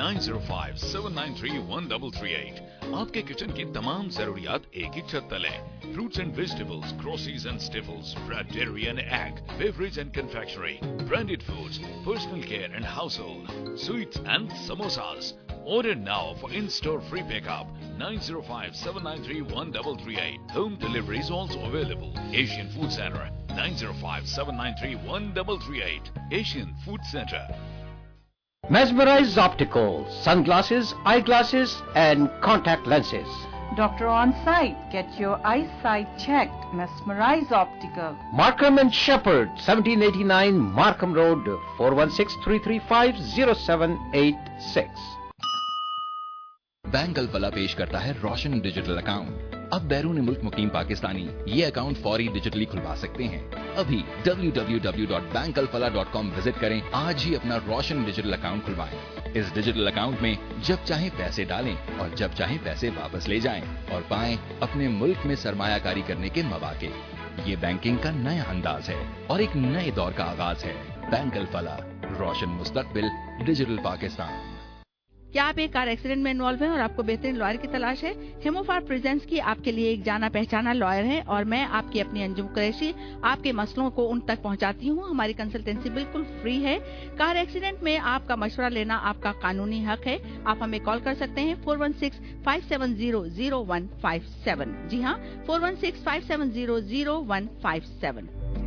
905-793-1338 आपके किचन की तमाम जरूरियात एक ही छत तले. Fruits and vegetables, groceries and staples, bread, dairy and egg, beverage and confectionery, branded foods, personal care and household, sweets and samosas. Order now for in-store free pickup. 905-793-1338. Home delivery is also available. Asian Food Center 905-793-1338. Asian Food Center. Mesmerize Optical, sunglasses, eyeglasses and contact lenses. Doctor on site. Get your eyesight checked. Mesmerize Optical. Markham and Shepherd, 1789 Markham Road, 416-335-0786. Bank Alfalah पेश करता है रोशन digital account. अब बैरून मुल्क मुकीम पाकिस्तानी ये account फौरी digitally खुलवा सकते हैं. अभी www.bankalfala.com विजिट करें. आज ही अपना रोशन डिजिटल अकाउंट खुलवाएं. इस डिजिटल अकाउंट में जब चाहे पैसे डालें और जब चाहे पैसे वापस ले जाएं और पाएं अपने मुल्क में सरमायाकारी करने के मौके. ये बैंकिंग का नया अंदाज है और एक नए दौर का आगाज है. बैंक अल-फला, रोशन मुस्तकबिल, डिजिटल पाकिस्तान. क्या आप एक कार एक्सीडेंट में इन्वॉल्व हैं और आपको बेहतरीन लॉयर की तलाश है? हिमोफार प्रेजेंस की आपके लिए एक जाना पहचाना लॉयर है और मैं आपकी अपनी अंजुम कुरैशी आपके मसलों को उन तक पहुंचाती हूं. हमारी कंसल्टेंसी बिल्कुल फ्री है. कार एक्सीडेंट में आपका मशवरा लेना आपका कानूनी हक है. आप हमें कॉल कर सकते हैं 416-570-0157. जी हाँ, 416-570-0157.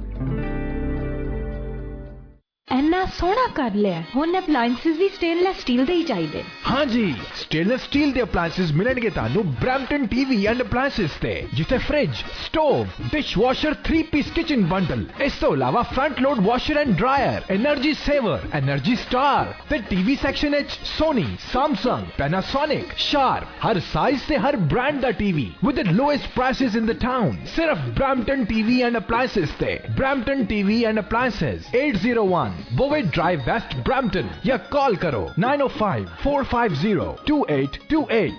ਐਨਾ ਸੋਹਣਾ ਕਰ ਲਿਆ. ਹੁਣ ਅਪਲਾਈਐਂਸਸ ਵੀ ਸਟੇਨਲੈਸ ਸਟੀਲ ਦੇ ਹੀ ਚਾਹੀਦੇ. हाँ जी, स्टेनलेस स्टील ਦੇ ਅਪਲਾਈਐਂਸਸ ਮਿਲਣਗੇ ਤੁਹਾਨੂੰ ਬ੍ਰੈਂਪਟਨ ਟੀਵੀ ਐਂਡ ਅਪਲਾਈਐਂਸਸ ਤੇ, ਜਿੱਥੇ fridge, stove, dishwasher 3 piece kitchen bundle, ਇਸ ਤੋਂ ਇਲਾਵਾ front load washer and dryer, energy saver, energy star ਤੇ ਟੀਵੀ ਸੈਕਸ਼ਨ ਵਿੱਚ ਸੋਨੀ, ਸੈਮਸੰਗ, ਪੈਨਾਸੋਨਿਕ, ਸ਼ਾਰਪ, ਹਰ ਸਾਈਜ਼ ਤੇ ਹਰ ਬ੍ਰਾਂਡ ਦਾ TV with the lowest prices in the town. सिर्फ ब्रैम्पटन टीवी एंड अप्लायंसेस ते. Brampton TV and appliances 801 बोवेट drive west Brampton या call करो 905-450-2828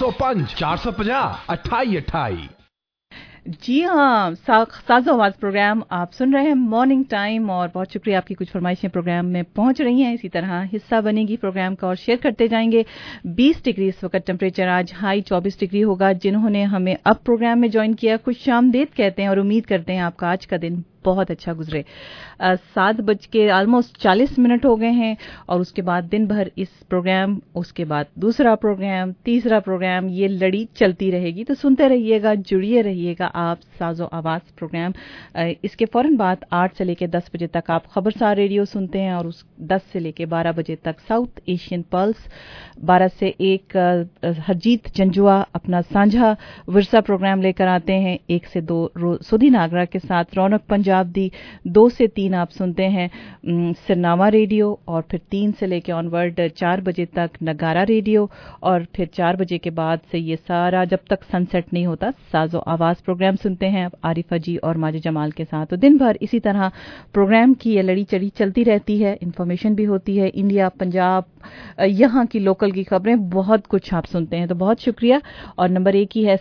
905-450-2828. जी हाँ, साजो आवाज प्रोग्राम आप सुन रहे हैं मॉर्निंग टाइम और बहुत शुक्रिया आपकी कुछ फरमाइशें प्रोग्राम में पहुंच रही हैं. इसी तरह हिस्सा बनेगी प्रोग्राम का और शेयर करते जाएंगे. 20 डिग्री इस वक्त टेम्परेचर, आज हाई 24 डिग्री होगा. जिन्होंने हमें अब प्रोग्राम में ज्वाइन किया, खुशामदीद कहते हैं और उम्मीद करते हैं आपका आज का दिन बहुत अच्छा गुजरे. 7 ऑलमोस्ट 40 मिनट हो गए हैं और उसके बाद दिन भर इस प्रोग्राम, उसके बाद दूसरा प्रोग्राम, तीसरा प्रोग्राम, ये लड़ी चलती रहेगी. तो सुनते रहिएगा, जुड़िए रहिएगा आप साजो आवाज प्रोग्राम. इसके फौरन बाद 8 से लेकर 10 बजे तक आप खबरसार रेडियो सुनते हैं और उस 10 से लेकर 12 बजे तक साउथ एशियन पल्स, 12 से 1 हरजीत जंजुआ अपना साझा विरसा प्रोग्राम लेकर आते हैं. 1 से 2 सुधी नागरा के साथ रौनक पंजाब दी. 2 से 3 आप सुनते हैं सिरनामा रेडियो और फिर 3 से लेकर ऑनवर्ड 4 बजे तक नगारा रेडियो और फिर 4 बजे के बाद से ये सारा जब तक सनसेट नहीं होता साजो आवाज प्रोग्राम सुनते हैं आरिफा जी और माजिद जमाल के साथ. तो दिन भर इसी तरह प्रोग्राम की ये लड़ी चढ़ी चलती रहती है. इन्फॉर्मेशन भी होती है, इंडिया, पंजाब, यहाँ की लोकल की खबरें, बहुत कुछ आप सुनते हैं. तो बहुत शुक्रिया. और नंबर एक ही है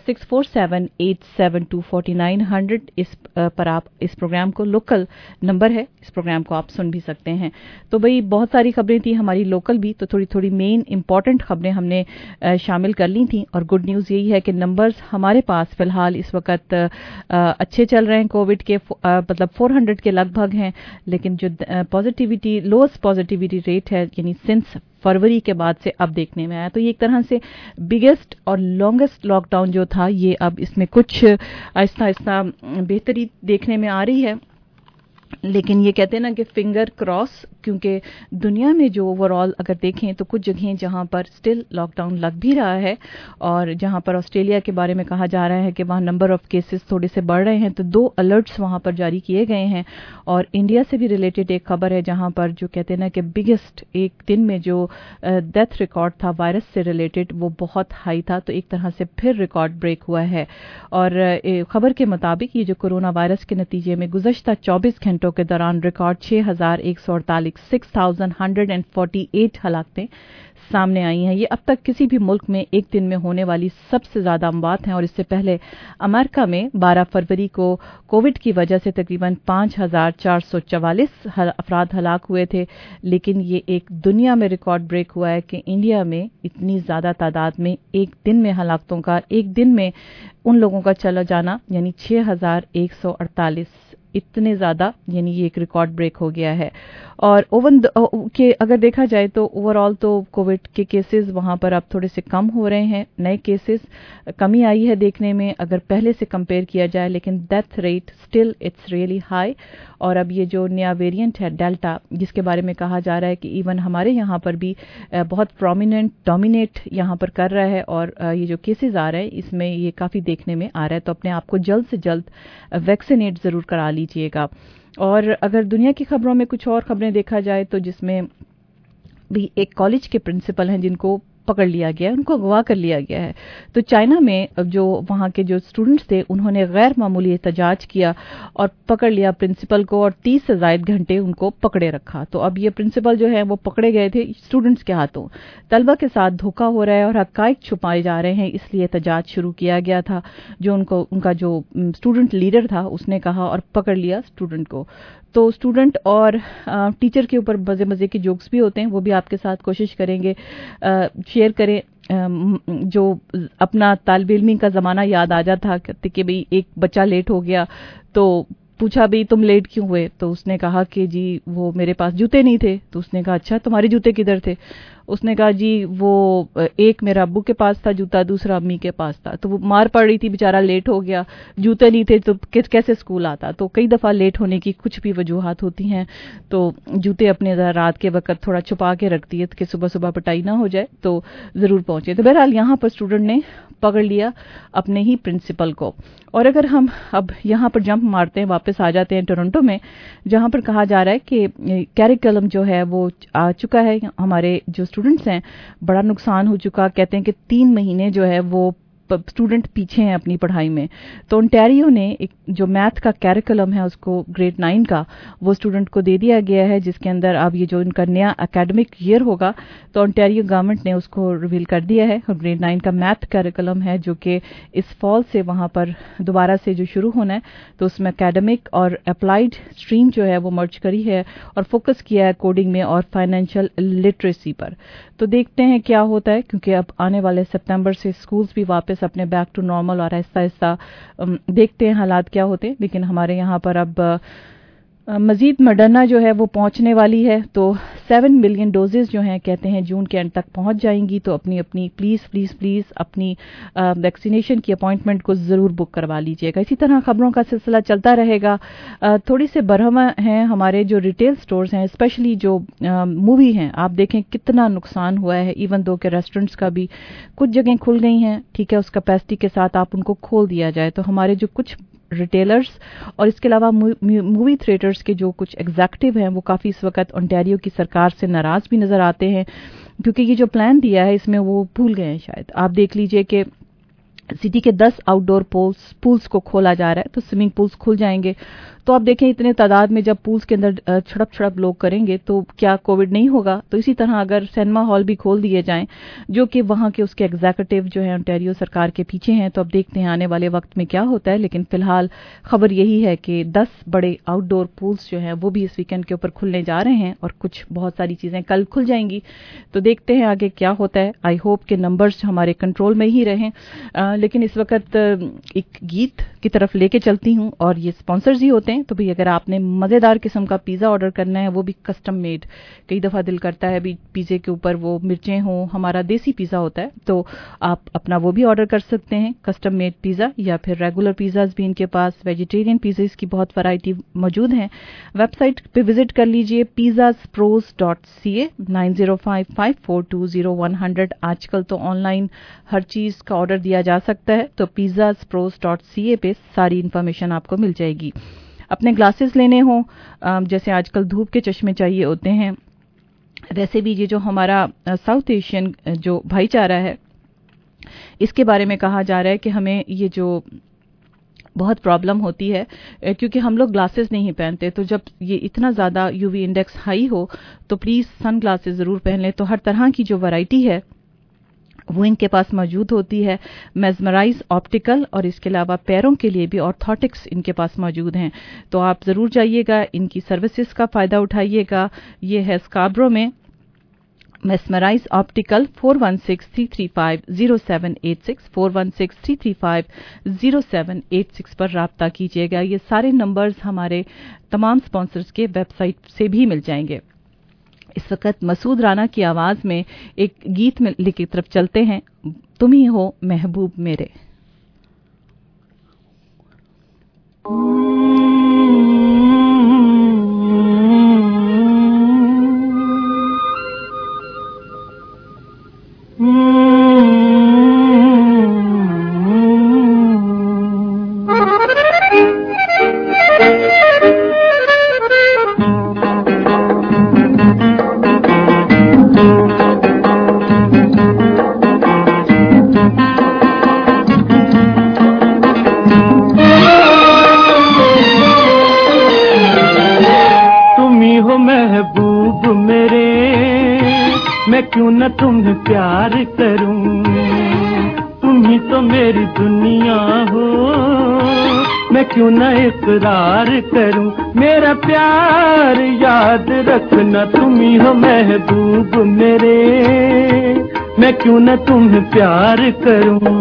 647-872-4900. इस पर आप इस प्रोग्राम को, लोकल नंबर है, इस प्रोग्राम को आप सुन भी सकते हैं. तो भाई बहुत सारी खबरें थी हमारी लोकल भी, तो थोड़ी थोड़ी मेन इंपॉर्टेंट खबरें हमने शामिल कर ली थी. और गुड न्यूज़ यही है कि नंबर्स हमारे पास फिलहाल इस वक्त अच्छे चल रहे हैं. कोविड के मतलब 400 के लगभग हैं, लेकिन जो पॉजिटिविटी, लोएस्ट पॉजिटिविटी रेट है यानी सिंस फरवरी के बाद से अब देखने में आया. तो ये एक तरह से बिगेस्ट और लॉन्गेस्ट लॉकडाउन जो था, ये अब इसमें कुछ आहिस्ता आहिस्ता बेहतरी देखने में आ रही है. लेकिन ये कहते हैं ना कि फिंगर क्रॉस, क्योंकि दुनिया में जो ओवरऑल अगर देखें तो कुछ जगहें जहां पर स्टिल लॉकडाउन लग भी रहा है और जहां पर ऑस्ट्रेलिया के बारे में कहा जा रहा है कि वहां नंबर ऑफ केसेस थोड़े से बढ़ रहे हैं, तो 2 अलर्ट्स वहां पर जारी किए गए हैं. और इंडिया से भी रिलेटेड एक खबर है जहां पर जो कहते हैं ना कि बिगेस्ट एक दिन में जो डेथ रिकॉर्ड था वायरस से रिलेटेड, वो बहुत हाई था. तो एक तरह से फिर रिकॉर्ड ब्रेक हुआ है. और खबर के मुताबिक ये जो कोरोना वायरस के नतीजे में गुज़श्ता 24 घंटों के दौरान रिकॉर्ड 6148 मुतालिक 6,148 हलाकतें सामने आई हैं। ये अब तक किसी भी मुल्क में एक दिन में होने वाली सबसे ज़्यादा अमवात हैं और इससे पहले अमेरिका में 12 फरवरी को कोविड की वजह से तकरीबन 5,444 अफराद हलाक हुए थे। लेकिन ये एक दुनिया में रिकॉर्ड ब्रेक हुआ है कि इंडिया में इतनी ज़्यादा तादाद में एक दिन में हलाकतों का, एक दिन में उन लोगों का चला जाना यानी 6,148, इतने ज़्यादा, यानी ये एक रिकॉर्ड ब्रेक हो गया है। और के अगर देखा जाए तो ओवरऑल तो कोविड के केसेस वहाँ पर अब थोड़े से कम हो रहे हैं, नए केसेस कमी आई है देखने में अगर पहले से कंपेयर किया जाए, लेकिन death rate still it's really high. और अब ये जो नया वेरिएंट है डेल्टा, जिसके बारे में कहा जा रहा है कि इवन हमारे यहाँ पर भी बहुत प्रोमिनेंट डोमिनेट यहाँ पर कर रहा है और ये जो केसेस आ रहे हैं इसमें ये काफ़ी देखने में आ रहा है। तो अपने आप को जल्द से जल्द वैक्सीनेट ज़रूर करा लीजिएगा। और अगर दुनिया की खबरों में कुछ और खबरें देखा जाए तो जिसमें भी एक कॉलेज के प्रिंसिपल हैं जिनको पकड़ लिया गया है, उनको अगवा कर लिया गया है। तो चाइना में जो वहाँ के जो स्टूडेंट्स थे उन्होंने गैर मामूली एहतजाज किया और पकड़ लिया प्रिंसिपल को और 30 से ज़ायद घंटे उनको पकड़े रखा। तो अब ये प्रिंसिपल जो है वो पकड़े गए थे स्टूडेंट्स के हाथों। तलबा के साथ धोखा हो रहा है और हक़ाइक़ छुपाए जा रहे हैं, इसलिए एहतजाज शुरू किया गया था। जो उनका जो स्टूडेंट लीडर था उसने कहा और पकड़ लिया स्टूडेंट को। तो स्टूडेंट और टीचर के ऊपर मज़े मज़े के जोक्स भी होते हैं, वो भी आपके साथ कोशिश करेंगे शेयर करें। जो अपना तालिब इल्मी का ज़माना याद आ जाता था कि भाई एक बच्चा लेट हो गया तो पूछा भी तुम लेट क्यों हुए, तो उसने कहा कि जी वो मेरे पास जूते नहीं थे। तो उसने कहा अच्छा तुम्हारे जूते किधर थे? उसने कहा जी वो एक मेरा अब्बू के पास था जूता, दूसरा अम्मी के पास था। तो वो मार पड़ रही थी, बेचारा लेट हो गया, जूते नहीं थे तो कैसे स्कूल आता। तो कई दफ़ा लेट होने की कुछ भी वजूहात होती हैं, तो जूते अपने रात के वक्त थोड़ा छुपा के रख दिए कि सुबह सुबह पिटाई ना हो जाए, तो ज़रूर पहुंचे। तो बहरहाल यहाँ पर स्टूडेंट ने पकड़ लिया अपने ही प्रिंसिपल को। और अगर हम अब यहाँ पर जंप मारते हैं, वापस आ जाते हैं टोरंटो में, जहाँ पर कहा जा रहा है कि कैरिकुलम जो है वो आ चुका है, हमारे जो स्टूडेंट्स हैं बड़ा नुकसान हो चुका। कहते हैं कि 3 महीने जो है वो स्टूडेंट पीछे हैं अपनी पढ़ाई में। तो ओंटारियो ने एक जो मैथ का कैरिकुलम है उसको ग्रेड 9 का वो स्टूडेंट को दे दिया गया है, जिसके अंदर अब ये जो इनका नया एकेडमिक ईयर होगा तो ओंटारियो गवर्नमेंट ने उसको रिवील कर दिया है। और ग्रेड 9 का मैथ कैरिकुलम है जो कि इस फॉल से वहाँ पर दोबारा से जो शुरू होना है, तो उसमें एकेडमिक और अप्लाइड स्ट्रीम जो है वो मर्ज करी है और फोकस किया है कोडिंग में और फाइनेंशियल लिटरेसी पर। तो देखते हैं क्या होता है, क्योंकि अब आने वाले सितंबर से स्कूल्स भी वापस अपने बैक टू नॉर्मल और आहिस्ता आहिस्ता देखते हैं हालात क्या होते हैं। लेकिन हमारे यहाँ पर अब मजीद मॉडर्ना जो है वो पहुंचने वाली है, तो 7 मिलियन डोजेज जो हैं कहते हैं जून के एंड तक पहुंच जाएंगी। तो अपनी अपनी प्लीज़ अपनी वैक्सीनेशन की अपॉइंटमेंट को ज़रूर बुक करवा लीजिएगा। इसी तरह खबरों का सिलसिला चलता रहेगा। थोड़ी से बरहमा हैं हमारे जो रिटेल स्टोर्स हैं, स्पेशली जो मूवी हैं, आप देखें कितना नुकसान हुआ है। इवन दो के रेस्टोरेंट्स का भी कुछ जगह खुल गई हैं, ठीक है, उस कैपेसिटी के साथ आप उनको खोल दिया जाए। तो हमारे जो कुछ रिटेलर्स और इसके अलावा मूवी थिएटर्स के जो कुछ एग्जीक्यूटिव हैं वो काफ़ी इस वक्त ओंटारियो की सरकार से नाराज़ भी नज़र आते हैं, क्योंकि ये जो प्लान दिया है इसमें वो भूल गए हैं शायद। आप देख लीजिए कि सिटी के 10 आउटडोर पूल्स को खोला जा रहा है, तो स्विमिंग पूल्स खुल जाएंगे। तो आप देखें इतने तादाद में जब पूल्स के अंदर छड़प लोग करेंगे तो क्या कोविड नहीं होगा? तो इसी तरह अगर सिनेमा हॉल भी खोल दिए जाएं, जो कि वहाँ के उसके एग्जीक्यूटिव जो है ओंटारियो सरकार के पीछे हैं, तो अब देखते हैं आने वाले वक्त में क्या होता है। लेकिन फिलहाल खबर यही है कि 10 बड़े आउटडोर पूल्स जो हैं वो भी इस वीकेंड के ऊपर खुलने जा रहे हैं और कुछ बहुत सारी चीज़ें कल खुल जाएंगी। तो देखते हैं आगे क्या होता है। आई होप के नंबर्स हमारे कंट्रोल में ही रहें। लेकिन इस वक्त एक गीत की तरफ लेके चलती हूँ और ये स्पॉन्सर्स ही होते हैं। तो भाई अगर आपने मज़ेदार किस्म का पिज़्ज़ा ऑर्डर करना है, वो भी कस्टम मेड, कई दफ़ा दिल करता है भी पिज़्ज़े के ऊपर वो मिर्चें हों, हमारा देसी पिज़्ज़ा होता है, तो आप अपना वो भी ऑर्डर कर सकते हैं, कस्टम मेड पिज़्ज़ा, या फिर रेगुलर पिज़्ज़ाज भी इनके पास, वेजिटेरियन पिज़्ज़ाज की बहुत वैरायटी मौजूद हैं। वेबसाइट पे विजिट कर लीजिए pizzapros.ca 9055420100। आजकल तो ऑनलाइन हर चीज़ का ऑर्डर दिया जा सकता है, तो pizzapros.ca पे सारी इन्फॉर्मेशन आपको मिल जाएगी। अपने ग्लासेस लेने हों, जैसे आजकल धूप के चश्मे चाहिए होते हैं, वैसे भी ये जो हमारा साउथ एशियन जो भाईचारा है, इसके बारे में कहा जा रहा है कि हमें ये जो बहुत प्रॉब्लम होती है, क्योंकि हम लोग ग्लासेस नहीं पहनते। तो जब ये इतना ज़्यादा यूवी इंडेक्स हाई हो तो प्लीज़ सन ग्लासेस ज़रूर पहन लें। तो हर तरह की जो वैरायटी है वो इनके पास मौजूद होती है। मेस्मराइज ऑप्टिकल और इसके अलावा पैरों के लिए भी ऑर्थोटिक्स इनके पास मौजूद हैं। तो आप ज़रूर जाइएगा, इनकी सर्विसेज का फ़ायदा उठाइएगा। ये है स्कार्बरो में मेस्मराइज ऑप्टिकल 4163350786 4163350786 पर राब्ता कीजिएगा। ये सारे नंबर्स हमारे तमाम स्पॉन्सर्स के वेबसाइट से भी मिल जाएंगे। इस वक्त मसूद राना की आवाज में एक गीत में की तरफ चलते हैं, तुम ही हो महबूब मेरे। क्यों न तुम्हें प्यार करूं, तुम ही तो मेरी दुनिया हो, मैं क्यों न इकरार करूं। मेरा प्यार याद रखना, तुम ही हो महबूब मेरे, मैं क्यों न तुम्हें प्यार करूं।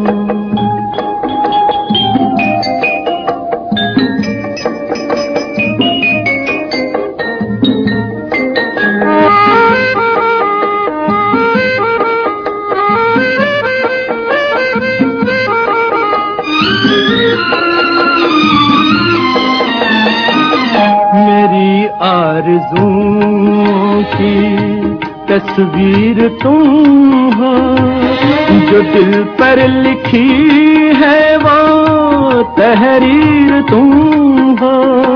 आरज़ुओं की तस्वीर तुम हो, जो दिल पर लिखी है वो तहरीर तुम हो।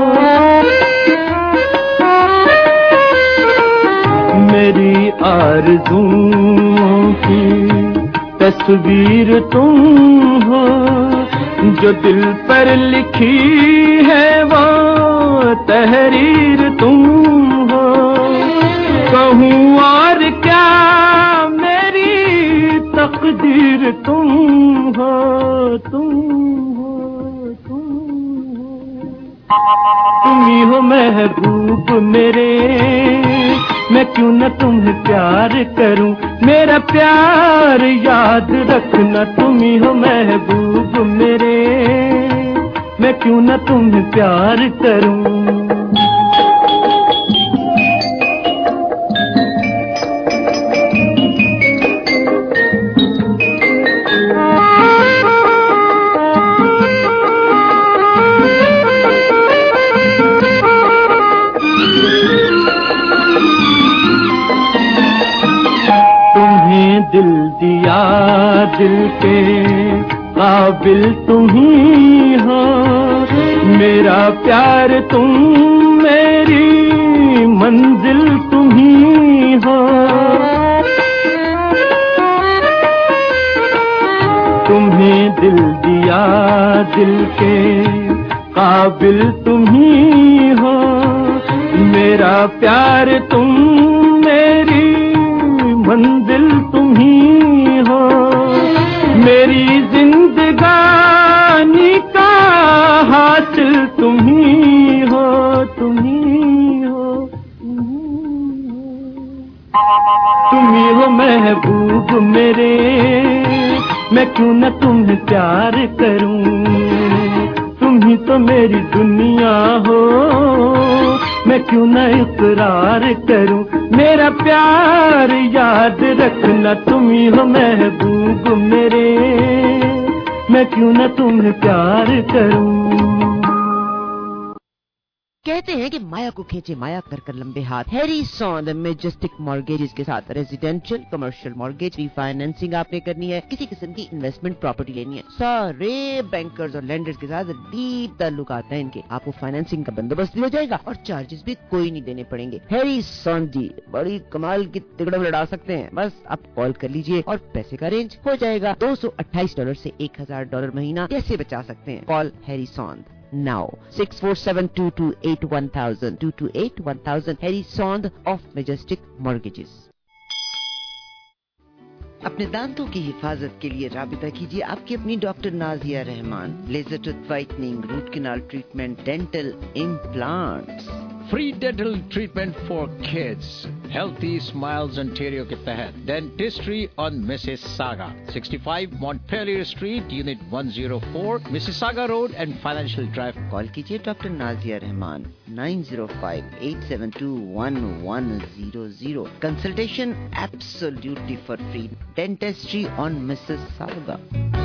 मेरी आरज़ुओं की तस्वीर तुम हो, जो दिल पर लिखी है वो तहरीर तुम हो। कहूँ और क्या, मेरी तकदीर तुम हो, तुम हो, तुम हो। तुम ही हो महबूब मेरे, मैं क्यों न तुम्हें प्यार करूं। मेरा प्यार याद रखना, तुम ही हो महबूब मेरे, मैं क्यों न तुम्हें प्यार करूं। तुम्हें दिल दिया, दिल के काबिल तुम ही हो। मेरा प्यार तुम, मेरी मंजिल तुम ही हो। तुम्हें दिल दिया, दिल के काबिल तुम ही हो। मेरा प्यार तुम, मेरी मंजिल तुम ही हो। मेरी जिंदगानी का हासिल तुम ही हो, तुम ही हो, तुम ही हो महबूब मेरे, मैं क्यों न तुम्हें प्यार करूं। तुम ही तो मेरी दुनिया हो, मैं क्यों न इकरार करूं। मेरा प्यार याद रखना, तुम ही हो महबूब मेरे, मैं क्यों न तुम्हें प्यार करूं। कहते हैं कि माया को खींचे माया कर कर लंबे हाथ। हैरी सॉन्द मैजेस्टिक मॉर्गेजेस के साथ रेजिडेंशियल कमर्शियल मॉर्गेज रीफाइनेंसिंग आपने करनी है, किसी किस्म की इन्वेस्टमेंट प्रॉपर्टी लेनी है, सारे बैंकर्स और लेंडर्स के साथ डीप ताल्लुकात हैं इनके। आपको फाइनेंसिंग का बंदोबस्त भी हो जाएगा और चार्जेस भी कोई नहीं देने पड़ेंगे। हैरी सॉन्द जी बड़ी कमाल की तिकड़म लड़ा सकते हैं। बस आप कॉल कर लीजिए और पैसे का अरेंज हो जाएगा। $228 से $1000 महीना कैसे बचा सकते हैं? Call Harry Sond now 647-228-1000 228-1000 Harry Sond of Majestic Mortgages। अपने दांतों की हिफाजत के लिए राबिता कीजिए आपकी अपनी doctor Nazia Rahman. Laser tooth whitening, root canal treatment, dental implants, free dental treatment for kids, healthy smiles Ontario के तहत dentistry on Mississauga, 65 Montpellier street, unit 104, Mississauga road and Financial drive. Call कीजिए doctor Nazia Rahman 905-872-1100। Consultation absolutely for free. Dentistry on Mississauga.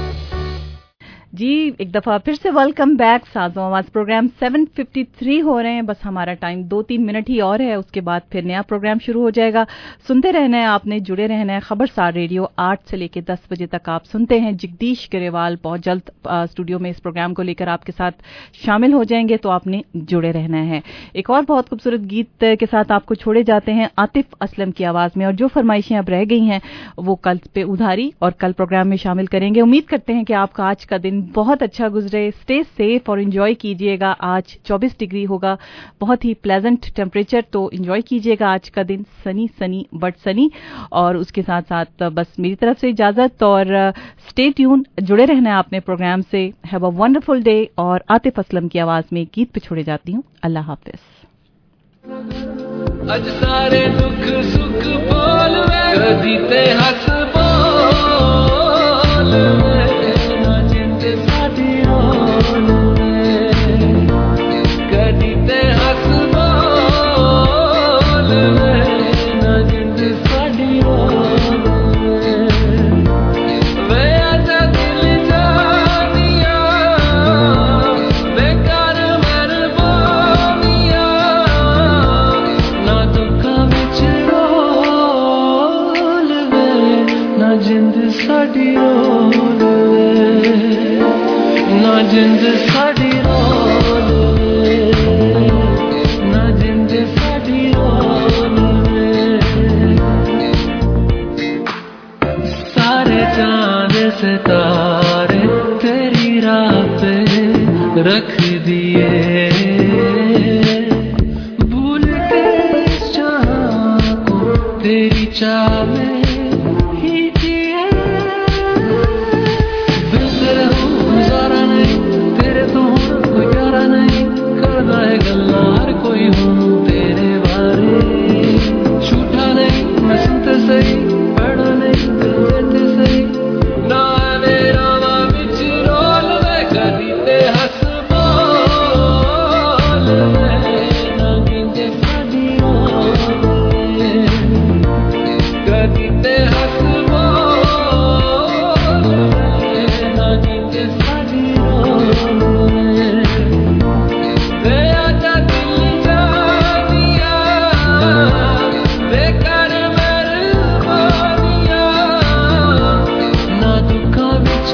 जी एक दफा फिर से welcome back. साजों आवाज प्रोग्राम 7:53 हो रहे हैं। बस हमारा टाइम 2-3 मिनट ही और है, उसके बाद फिर नया प्रोग्राम शुरू हो जाएगा। सुनते रहना है आपने, जुड़े रहना है। खबरसार रेडियो 8 से लेकर 10 बजे तक आप सुनते हैं। जगदीश गरेवाल बहुत जल्द स्टूडियो में इस प्रोग्राम को लेकर आपके साथ शामिल हो जाएंगे, तो आपने जुड़े रहना है। एक और बहुत खूबसूरत गीत के साथ आपको छोड़े जाते हैं आतिफ असलम की आवाज में। और जो फरमाइशें अब रह गई हैं वो कल पे उधारी और कल प्रोग्राम में शामिल करेंगे। उम्मीद करते हैं कि आपका आज का दिन बहुत अच्छा गुजरे। स्टे सेफ और एंजॉय कीजिएगा। आज 24 डिग्री होगा, बहुत ही प्लेजेंट टेम्परेचर, तो एंजॉय कीजिएगा आज का दिन। Sunny sunny but sunny. और उसके साथ साथ बस मेरी तरफ से इजाजत और स्टे ट्यून, जुड़े रहना है आपने प्रोग्राम से। Have a wonderful day. और आतिफ असलम की आवाज में गीत पे छोड़े जाती हूँ। अल्लाह हाफिज। अज सारे दुख सुख बोल कदी ते हस बोल ना जिंद साडी रोल कदी ते हस बोल ना जिंद साडी रोल वे आजा दिल जानिया बेकार मेहरबानिया ना दुखा विच रोल वे ना जिंद साडी रोल वे ना जिंद साडी रोल वे ना जिंद साडी रोल वे सारे चांद सितारे तेरी राह पे रख दिए भूल के इस चाह को तेरी चाह में ही जिए बेहतर हूँ गुजारा नहीं तेरे तो होना कोई प्यारा नहीं करना है गल्ला हर कोई हूँ तेरे बारे झूठा नहीं मैं सुनते सही पढ़ा नहीं दिल देते सही ना मेरा माँ बिच रोल में कदी ते हस बोल ना गिंजे साडी रोल कदी ते हस बोल ना गिंजे साडी रोल वे आजा दिल जानिया बेकार मेहरबानिया ना दुखा विच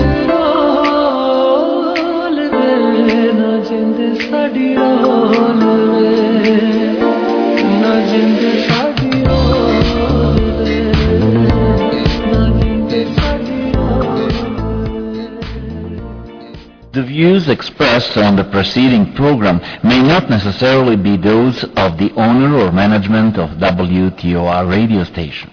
रोल वे ना जिंद साडी रोल वे ना जिंद साडी रोल वे ना जिंद साडी रोल The views expressed on the preceding program may not necessarily be those of the owner or management of WTOR radio station.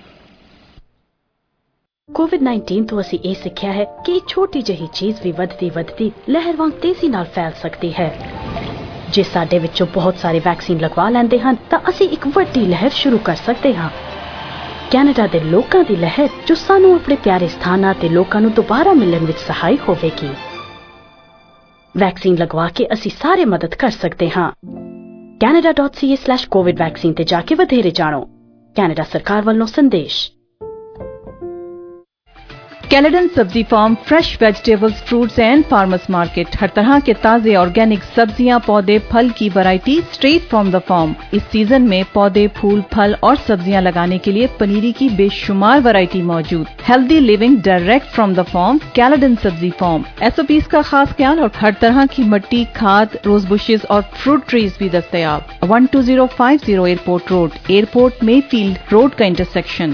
ਕੋਵਿਡ-19 ਤੋਂ ਅਸੀਂ ਇਹ ਸਿੱਖਿਆ ਹੈ ਕਿ ਇਹ ਛੋਟੀ ਜਿਹੀ ਚੀਜ਼ ਵੀ ਵੱਧਦੀ ਲਹਿਰ ਵਾਂਗ ਤੇਜ਼ੀ ਨਾਲ ਫੈਲ ਸਕਦੀ ਹੈ। ਜੇ ਸਾਡੇ ਵਿੱਚੋਂ ਬਹੁਤ ਸਾਰੇ ਵੈਕਸੀਨ ਲਗਵਾ ਲੈਂਦੇ ਹਨ ਤਾਂ ਅਸੀਂ ਇੱਕ ਵੱਡੀ ਲਹਿਰ ਸ਼ੁਰੂ ਕਰ ਸਕਦੇ ਹਾਂ। ਕੈਨੇਡਾ ਦੇ ਲੋਕਾਂ ਦੀ ਲਹਿਰ ਜੋ ਸਾਨੂੰ ਆਪਣੇ ਪਿਆਰੇ ਸਥਾਨਾਂ ਤੇ ਲੋਕਾਂ ਨੂੰ ਦੁਬਾਰਾ ਮਿਲਣ ਵਿੱਚ ਸਹਾਈ ਹੋਵੇਗੀ। ਵੈਕਸੀਨ ਲਗਵਾ ਕੇ ਅਸੀਂ ਸਾਰੇ ਮਦਦ ਕਰ ਸਕਦੇ ਹਾਂ। canada.ca/covid ਵੈਕਸੀਨ ਤੇ ਜਾ ਕੇ ਵਧੇਰੇ ਜਾਣੋ। ਕੈਨੇਡਾ ਸਰਕਾਰ ਵੱਲੋਂ ਸੰਦੇਸ਼। Caledon Sabzi farm, fresh vegetables, fruits and farmers market. हर तरह के ताजे ऑर्गेनिक सब्जियां, पौधे, फल की variety straight from the farm. इस सीजन में पौधे, फूल, फल और सब्जियां लगाने के लिए पनीरी की बेशुमार वैरायटी मौजूद। Healthy living direct from the farm, Caledon Sabzi farm. SOPs का खास ख्याल और हर तरह की मिट्टी, खाद, रोज बुशेस और फ्रूट ट्रीज भी दस्तयाब। 12050 airport road, airport Mayfield road का इंटरसेक्शन।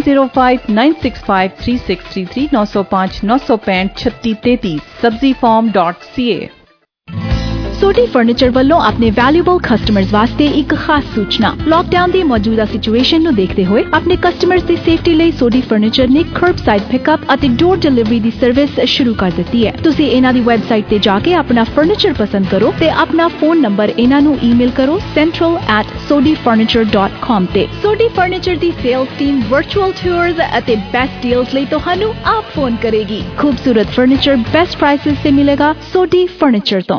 9059653633 905 965 3633 sabzifarm.ca। सोडी फर्नीचर वालों अपने वैल्यूएबल कस्टमर्स वास्ते एक खास सूचना। लॉकडाउन ਦੀ ਮੌਜੂਦਾ ਸਿਚੁਏਸ਼ਨ ਨੂੰ ਦੇਖਦੇ ਹੋਏ ਆਪਣੇ ਕਸਟਮਰਸ ਦੀ ਸੇਫਟੀ ਲਈ ਸੋਡੀ ਫਰਨੀਚਰ ਨੇ ਕਰਬਸਾਈਡ ਪਿਕਅਪ ਅਤੇ ਡੋਰ ਡਿਲੀਵਰੀ ਦੀ ਸਰਵਿਸ ਸ਼ੁਰੂ ਕਰ ਦਿੱਤੀ ਹੈ। ਤੁਸੀਂ ਇਹਨਾਂ ਦੀ ਵੈਬਸਾਈਟ ਤੇ ਜਾ ਕੇ ਆਪਣਾ ਫਰਨੀਚਰ ਪਸੰਦ ਕਰੋ ਤੇ ਆਪਣਾ ਫੋਨ ਨੰਬਰ ਇਹਨਾਂ ਨੂੰ ਈਮੇਲ ਕਰੋ central@sodifurniture.com ਤੇ। ਸੋਡੀ ਫਰਨੀਚਰ ਦੀ ਸੇਲਸ ਟੀਮ ਵਰਚੁਅਲ ਟੂਰਸ ਅਤੇ ਬੈਸਟ ਡੀਲਸ ਲਈ ਤੁਹਾਨੂੰ ਆਪ ਫੋਨ ਕਰੇਗੀ। ਖੂਬਸੂਰਤ ਫਰਨੀਚਰ ਬੈਸਟ ਪ੍ਰਾइसेस से मिलेगा सोडी फर्नीचर तो।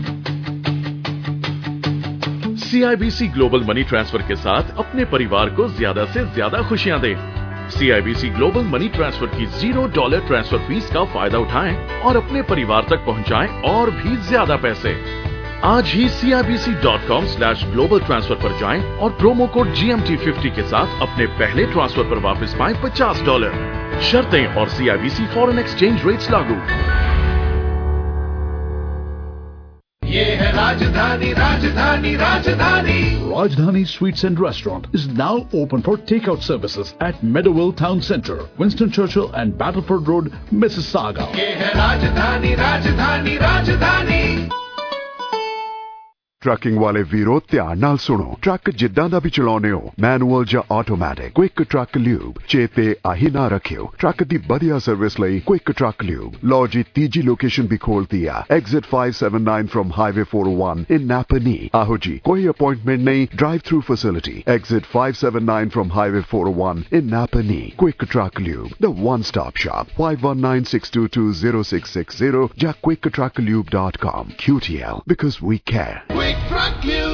CIBC ग्लोबल मनी ट्रांसफर के साथ अपने परिवार को ज्यादा से ज्यादा खुशियां दें। CIBC ग्लोबल मनी ट्रांसफर की $0 ट्रांसफर फीस का फायदा उठाएं और अपने परिवार तक पहुंचाएं और भी ज्यादा पैसे। आज ही CIBC.com/global ट्रांसफर पर जाएं और प्रोमो कोड GMT50 के साथ अपने पहले ट्रांसफर पर वापस पाएं $50। शर्तें और CIBC फॉरेन एक्सचेंज रेट्स लागू। ये है राजधानी राजधानी राजधानी। Rajdhani Sweets and Restaurant is now open for takeout services at Meadowville Town Center, Winston Churchill and Battleford Road, Mississauga. ये है राजधानी राजधानी राजधानी। ट्रकिंग वाले वीरो ध्यान नाल सुनो। ट्रक जिद्दां दा भी चलाउने हो, मैनुअल ਜਾਂ ਆਟੋਮੈਟਿਕ, क्विक ट्रक ल्यूब चेते आही ना रखियो। ट्रक दी बढ़िया सर्विस लई क्विक ट्रक ल्यूब। लो जी तीजी लोकेशन भी खोलती है, exit 579 from highway 401 in Napanee. आहो जी कोई अपॉइंटमेंट नहीं, drive through facility, exit 579 from highway 401 in Napanee. Quick truck lube, the one stop shop. 5196220660 या quicktrucklube.com। QTL because we care। Quick Truck Lube.